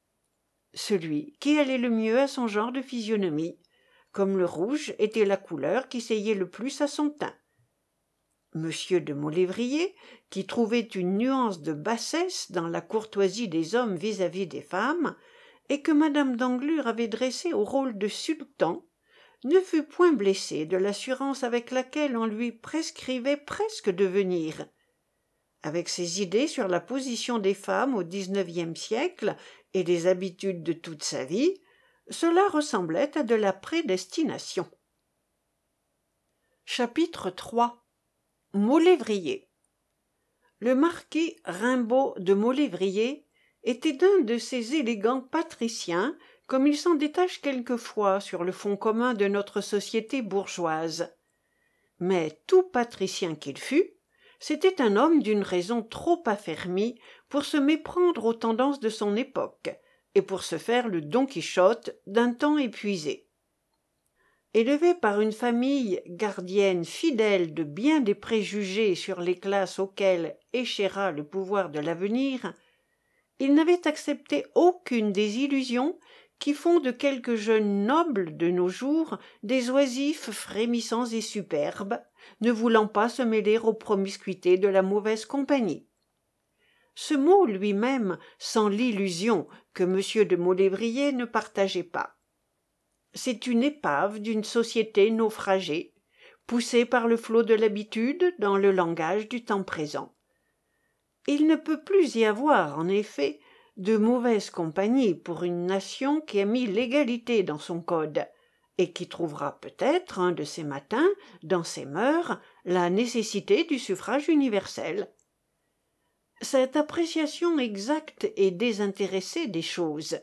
Celui qui allait le mieux à son genre de physionomie, comme le rouge était la couleur qui seyait le plus à son teint. Monsieur de Maulevrier, qui trouvait une nuance de bassesse dans la courtoisie des hommes vis-à-vis des femmes, et que madame d'Anglure avait dressé au rôle de sultan, ne fut point blessé de l'assurance avec laquelle on lui prescrivait presque de venir. Avec ses idées sur la position des femmes au dix-neuvième siècle et des habitudes de toute sa vie, cela ressemblait à de la prédestination. Chapitre trois. Maulevrier. Le marquis Rimbaud de Maulevrier était d'un de ces élégants patriciens comme il s'en détache quelquefois sur le fond commun de notre société bourgeoise. Mais tout patricien qu'il fût, c'était un homme d'une raison trop affermie pour se méprendre aux tendances de son époque et pour se faire le Don Quichotte d'un temps épuisé. Élevé par une famille gardienne fidèle de bien des préjugés sur les classes auxquelles échera le pouvoir de l'avenir, il n'avait accepté aucune des illusions qui font de quelques jeunes nobles de nos jours des oisifs frémissants et superbes, ne voulant pas se mêler aux promiscuités de la mauvaise compagnie. Ce mot lui-même sent l'illusion que M. de Maulevrier ne partageait pas. C'est une épave d'une société naufragée, poussée par le flot de l'habitude dans le langage du temps présent. Il ne peut plus y avoir, en effet, de mauvaise compagnie pour une nation qui a mis l'égalité dans son code, et qui trouvera peut-être un de ces matins, dans ses mœurs, la nécessité du suffrage universel. Cette appréciation exacte et désintéressée des choses,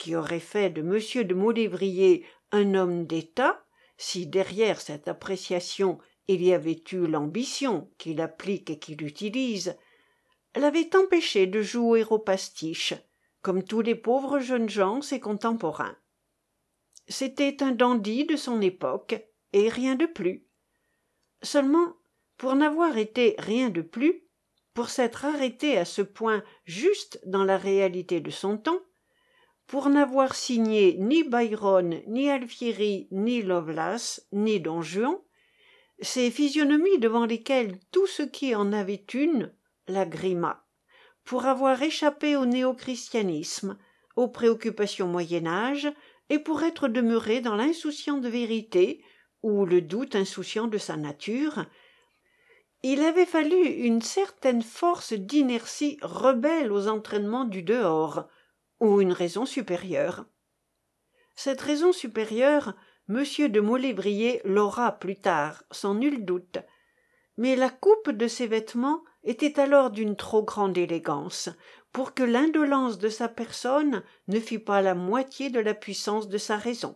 qui aurait fait de M. de Maulevrier un homme d'État, si derrière cette appréciation il y avait eu l'ambition qu'il applique et qu'il utilise, l'avait empêché de jouer au pastiche, comme tous les pauvres jeunes gens ses contemporains. C'était un dandy de son époque, et rien de plus. Seulement, pour n'avoir été rien de plus, pour s'être arrêté à ce point juste dans la réalité de son temps, pour n'avoir signé ni Byron, ni Alfieri, ni Lovelace, ni Don Juan, ces physionomies devant lesquelles tout ce qui en avait une lagrima, pour avoir échappé au néo-christianisme, aux préoccupations Moyen-Âge, et pour être demeuré dans l'insouciante vérité, ou le doute insouciant de sa nature, il avait fallu une certaine force d'inertie rebelle aux entraînements du dehors, ou une raison supérieure. Cette raison supérieure, M. de Maulevrier l'aura plus tard, sans nul doute, mais la coupe de ses vêtements était alors d'une trop grande élégance pour que l'indolence de sa personne ne fît pas la moitié de la puissance de sa raison.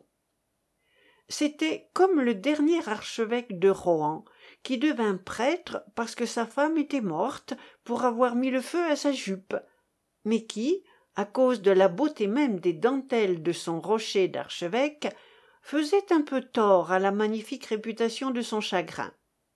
C'était comme le dernier archevêque de Rohan, qui devint prêtre parce que sa femme était morte pour avoir mis le feu à sa jupe, mais qui, à cause de la beauté même des dentelles de son rocher d'archevêque, faisait un peu tort à la magnifique réputation de son chagrin.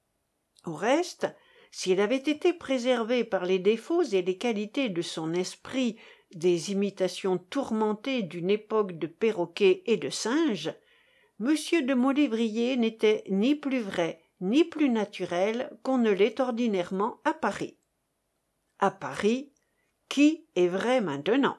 Au reste, s'il avait été préservé par les défauts et les qualités de son esprit des imitations tourmentées d'une époque de perroquets et de singes, M. de Maulevrier n'était ni plus vrai ni plus naturel qu'on ne l'est ordinairement à Paris. À Paris, qui est vrai maintenant?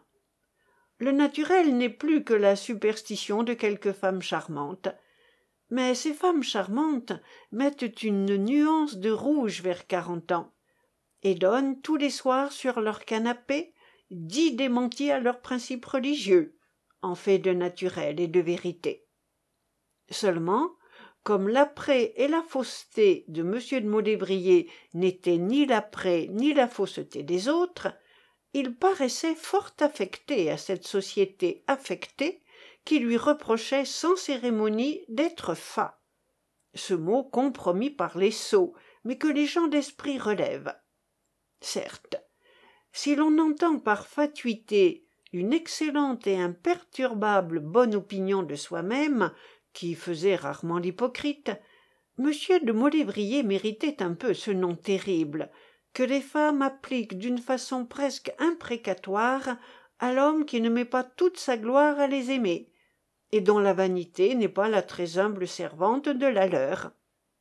Le naturel n'est plus que la superstition de quelques femmes charmantes, mais ces femmes charmantes mettent une nuance de rouge vers quarante ans, et donnent tous les soirs sur leur canapé dix démentis à leurs principes religieux, en fait de naturel et de vérité. Seulement, comme l'apprêt et la fausseté de M. de Maulevrier n'étaient ni l'apprêt ni la fausseté des autres, il paraissait fort affecté à cette société affectée qui lui reprochait sans cérémonie d'être fat. Ce mot compromis par les sots, mais que les gens d'esprit relèvent. Certes, si l'on entend par fatuité une excellente et imperturbable bonne opinion de soi-même, qui faisait rarement l'hypocrite, M. de Maulevrier méritait un peu ce nom terrible, que les femmes appliquent d'une façon presque imprécatoire à l'homme qui ne met pas toute sa gloire à les aimer, et dont la vanité n'est pas la très humble servante de la leur.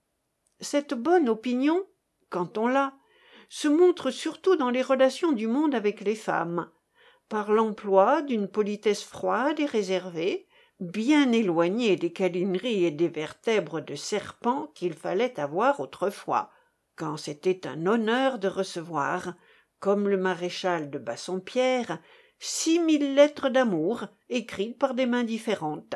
Cette bonne opinion, quand on l'a, se montre surtout dans les relations du monde avec les femmes, par l'emploi d'une politesse froide et réservée, bien éloignée des câlineries et des vertèbres de serpent qu'il fallait avoir autrefois, quand c'était un honneur de recevoir, comme le maréchal de Bassompierre, six mille lettres d'amour écrites par des mains différentes.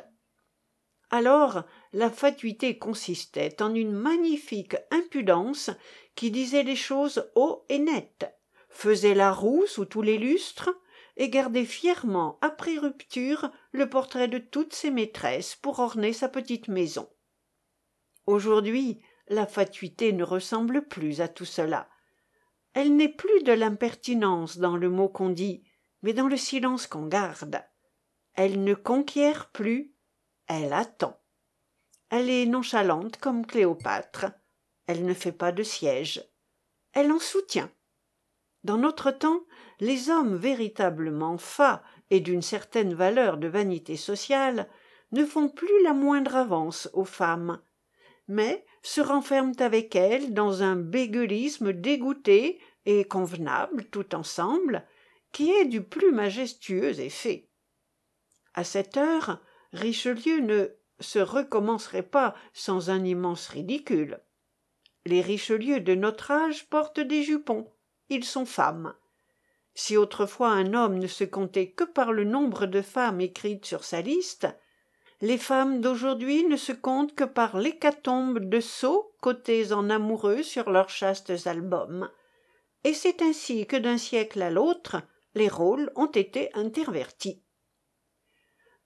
Alors la fatuité consistait en une magnifique impudence qui disait les choses haut et net, faisait la roue sous tous les lustres, et gardait fièrement après rupture le portrait de toutes ses maîtresses pour orner sa petite maison. Aujourd'hui, la fatuité ne ressemble plus à tout cela. Elle n'est plus de l'impertinence dans le mot qu'on dit, mais dans le silence qu'on garde. Elle ne conquiert plus, elle attend. Elle est nonchalante comme Cléopâtre. Elle ne fait pas de siège. Elle en soutient. Dans notre temps, les hommes véritablement fats et d'une certaine valeur de vanité sociale ne font plus la moindre avance aux femmes, mais se renferment avec elles dans un bégueulisme dégoûté et convenable tout ensemble, qui est du plus majestueux effet. À cette heure, Richelieu ne se recommencerait pas sans un immense ridicule. Les Richelieu de notre âge portent des jupons. Ils sont femmes. Si autrefois un homme ne se comptait que par le nombre de femmes écrites sur sa liste, les femmes d'aujourd'hui ne se comptent que par l'hécatombe de sots cotés en amoureux sur leurs chastes albums. Et c'est ainsi que d'un siècle à l'autre, les rôles ont été intervertis.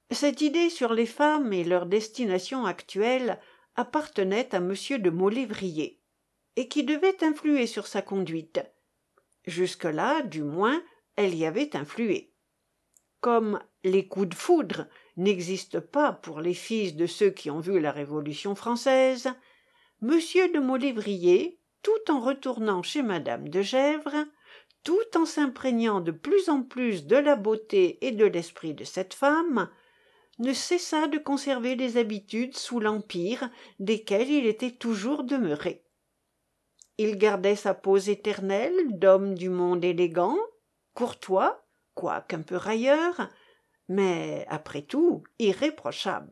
Cette idée sur les femmes et leur destination actuelle appartenait à monsieur de Maulevrier, et qui devait influer sur sa conduite. Jusque-là, du moins, elle y avait influé. Comme les coups de foudre n'existent pas pour les fils de ceux qui ont vu la Révolution française, monsieur de Maulevrier, tout en retournant chez madame de Gesvres, tout en s'imprégnant de plus en plus de la beauté et de l'esprit de cette femme, ne cessa de conserver les habitudes sous l'empire desquelles il était toujours demeuré. Il gardait sa pose éternelle d'homme du monde élégant, courtois, quoiqu'un peu railleur, mais, après tout, irréprochable.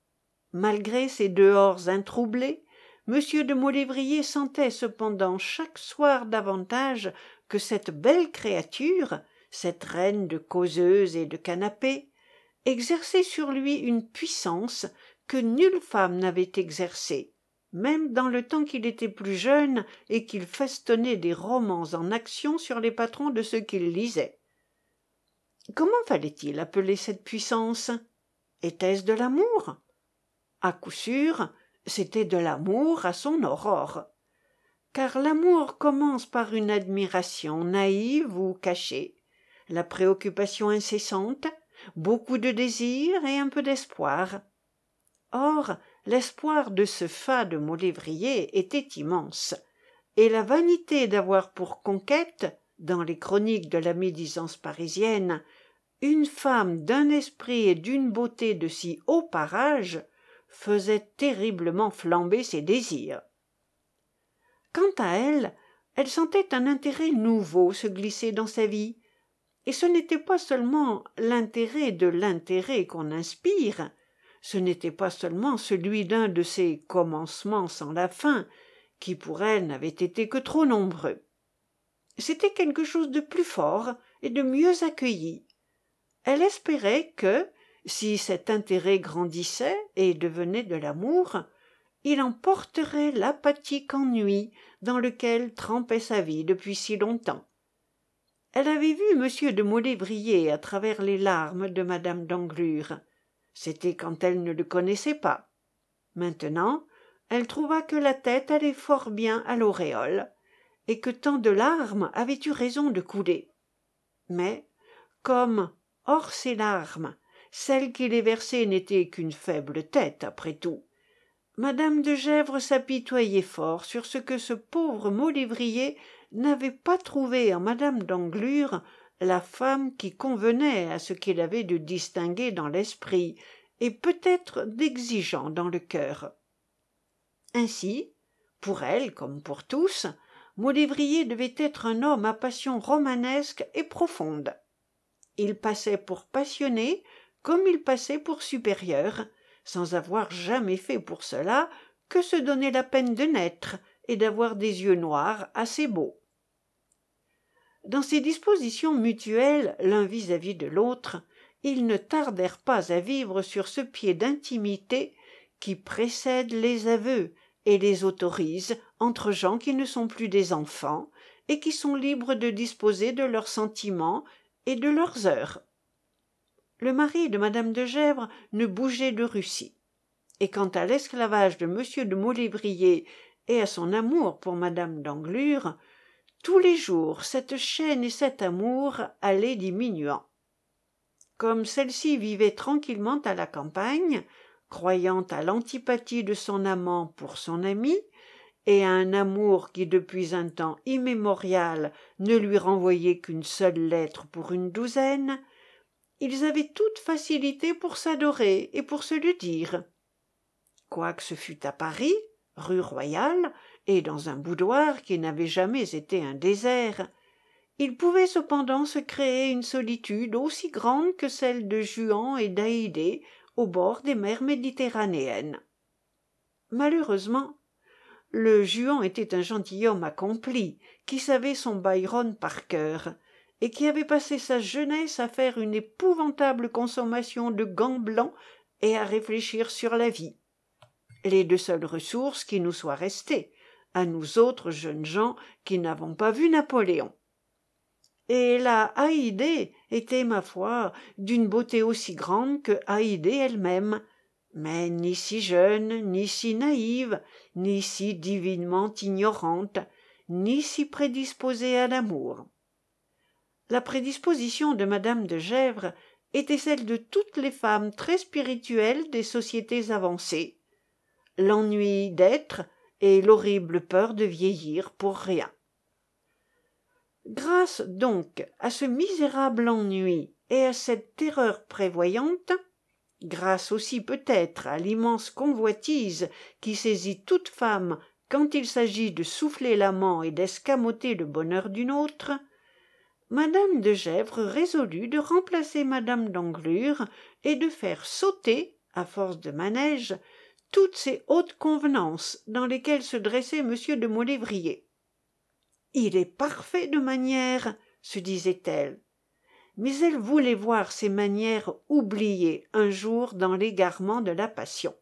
Malgré ses dehors introublés, monsieur de Maulevrier sentait cependant chaque soir davantage que cette belle créature, cette reine de causeuses et de canapés, exerçait sur lui une puissance que nulle femme n'avait exercée, même dans le temps qu'il était plus jeune et qu'il festonnait des romans en action sur les patrons de ceux qu'il lisait. Comment fallait-il appeler cette puissance? Était-ce de l'amour? À coup sûr, c'était de l'amour à son aurore. Car l'amour commence par une admiration naïve ou cachée, la préoccupation incessante, beaucoup de désir et un peu d'espoir. Or, l'espoir de ce fat de Maulevrier était immense, et la vanité d'avoir pour conquête, dans les chroniques de la médisance parisienne, une femme d'un esprit et d'une beauté de si haut parage, faisait terriblement flamber ses désirs. Quant à elle, elle sentait un intérêt nouveau se glisser dans sa vie, et ce n'était pas seulement l'intérêt de l'intérêt qu'on inspire, ce n'était pas seulement celui d'un de ces commencements sans la fin, qui pour elle n'avaient été que trop nombreux. C'était quelque chose de plus fort et de mieux accueilli. Elle espérait que, si cet intérêt grandissait et devenait de l'amour, il emporterait l'apathique ennui dans lequel trempait sa vie depuis si longtemps. Elle avait vu monsieur de Maulevrier à travers les larmes de madame d'Anglure. C'était quand elle ne le connaissait pas. Maintenant, elle trouva que la tête allait fort bien à l'auréole, et que tant de larmes avaient eu raison de couler. Mais, comme, hors ces larmes, celle qui les versait n'était qu'une faible tête, après tout, madame de Gesvres s'apitoyait fort sur ce que ce pauvre Maulevrier n'avait pas trouvé en madame d'Anglure la femme qui convenait à ce qu'il avait de distingué dans l'esprit et peut-être d'exigeant dans le cœur. Ainsi, pour elle comme pour tous, Maulevrier devait être un homme à passion romanesque et profonde. Il passait pour passionné comme il passait pour supérieur, sans avoir jamais fait pour cela que se donner la peine de naître et d'avoir des yeux noirs assez beaux. Dans ces dispositions mutuelles l'un vis-à-vis de l'autre, ils ne tardèrent pas à vivre sur ce pied d'intimité qui précède les aveux et les autorise entre gens qui ne sont plus des enfants et qui sont libres de disposer de leurs sentiments et de leurs heures. Le mari de madame de Gesvres ne bougeait de Russie, et quant à l'esclavage de monsieur de Maulevrier et à son amour pour madame d'Anglure, tous les jours cette chaîne et cet amour allaient diminuant. Comme celle-ci vivait tranquillement à la campagne, croyant à l'antipathie de son amant pour son ami, et à un amour qui depuis un temps immémorial ne lui renvoyait qu'une seule lettre pour une douzaine, ils avaient toute facilité pour s'adorer et pour se le dire. Quoique ce fût à Paris, rue Royale, et dans un boudoir qui n'avait jamais été un désert, il pouvait cependant se créer une solitude aussi grande que celle de Juan et d'Haïdée au bord des mers méditerranéennes. Malheureusement, le Juan était un gentilhomme accompli, qui savait son Byron par cœur, et qui avait passé sa jeunesse à faire une épouvantable consommation de gants blancs et à réfléchir sur la vie. Les deux seules ressources qui nous soient restées, à nous autres jeunes gens qui n'avons pas vu Napoléon. et la Haïdée était, ma foi, d'une beauté aussi grande que Haïdée elle-même, mais ni si jeune, ni si naïve, ni si divinement ignorante, ni si prédisposée à l'amour. La prédisposition de madame de Gesvres était celle de toutes les femmes très spirituelles des sociétés avancées, l'ennui d'être et l'horrible peur de vieillir pour rien. Grâce donc à ce misérable ennui et à cette terreur prévoyante, grâce aussi peut-être à l'immense convoitise qui saisit toute femme quand il s'agit de souffler l'amant et d'escamoter le bonheur d'une autre, madame de Gesvres résolut de remplacer madame d'Anglure et de faire sauter, à force de manège, toutes ces hautes convenances dans lesquelles se dressait monsieur de Maulevrier. Il est parfait de manières, se disait-elle, mais elle voulait voir ses manières oubliées un jour dans l'égarement de la passion.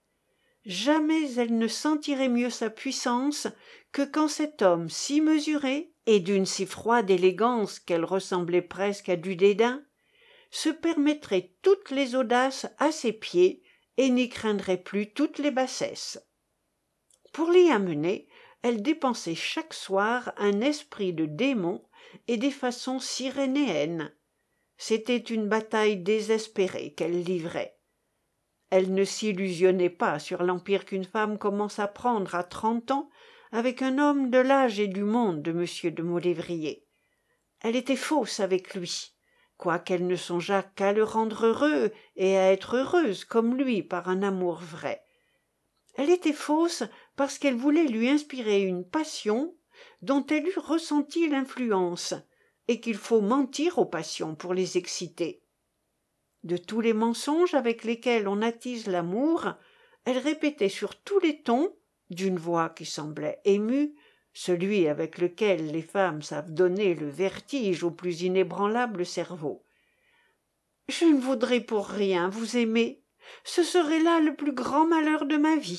Jamais elle ne sentirait mieux sa puissance que quand cet homme si mesuré et d'une si froide élégance qu'elle ressemblait presque à du dédain se permettrait toutes les audaces à ses pieds et n'y craindrait plus toutes les bassesses. Pour l'y amener, elle dépensait chaque soir un esprit de démon et des façons sirénéennes. C'était une bataille désespérée qu'elle livrait. Elle ne s'illusionnait pas sur l'empire qu'une femme commence à prendre à trente ans avec un homme de l'âge et du monde de monsieur de Maulevrier. Elle était fausse avec lui, quoiqu'elle ne songeât qu'à le rendre heureux et à être heureuse comme lui par un amour vrai. Elle était fausse parce qu'elle voulait lui inspirer une passion dont elle eût ressenti l'influence, et qu'il faut mentir aux passions pour les exciter. De tous les mensonges avec lesquels on attise l'amour, elle répétait sur tous les tons, d'une voix qui semblait émue, celui avec lequel les femmes savent donner le vertige au plus inébranlable cerveau. « Je ne voudrais pour rien vous aimer. Ce serait là le plus grand malheur de ma vie. »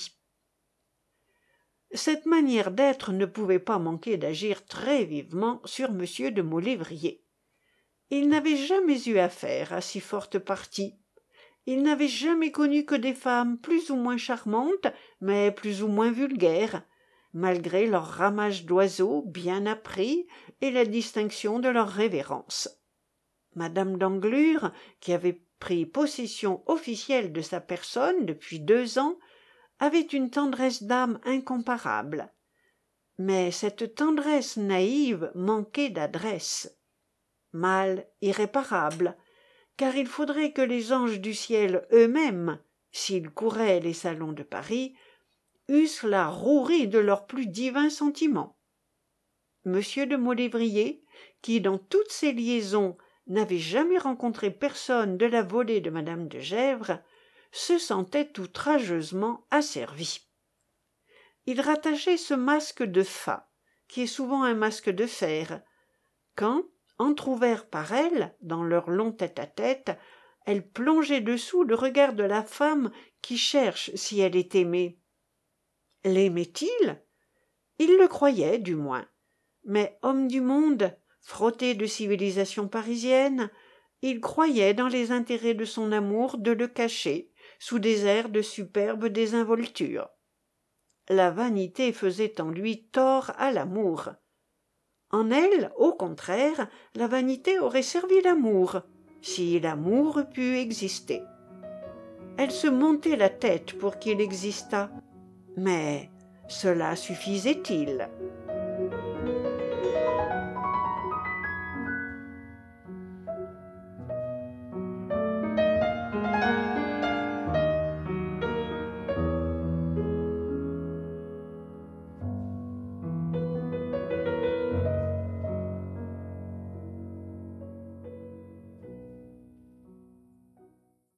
Cette manière d'être ne pouvait pas manquer d'agir très vivement sur monsieur de Maulevrier. Il n'avait jamais eu affaire à si forte partie. Il n'avait jamais connu que des femmes plus ou moins charmantes, mais plus ou moins vulgaires, malgré leur ramage d'oiseaux bien appris et la distinction de leur révérence. Madame d'Anglure, qui avait pris possession officielle de sa personne depuis deux ans, avait une tendresse d'âme incomparable. Mais cette tendresse naïve manquait d'adresse. Mal irréparable, car il faudrait que les anges du ciel eux-mêmes, s'ils couraient les salons de Paris, eussent la rouerie de leurs plus divins sentiments. Monsieur de Maulevrier, qui dans toutes ses liaisons n'avait jamais rencontré personne de la volée de madame de Gesvres, se sentait outrageusement asservi. Il rattachait ce masque de fat, qui est souvent un masque de fer, quand, entr'ouvert par elle, dans leur long tête-à-tête, elle plongeait dessous le regard de la femme qui cherche si elle est aimée. L'aimait-il? Il le croyait, du moins. Mais homme du monde, frotté de civilisation parisienne, il croyait dans les intérêts de son amour de le cacher sous des airs de superbe désinvolture. La vanité faisait en lui tort à l'amour. En elle, au contraire, la vanité aurait servi l'amour, si l'amour eût pu exister. Elle se montait la tête pour qu'il existât, mais cela suffisait-il?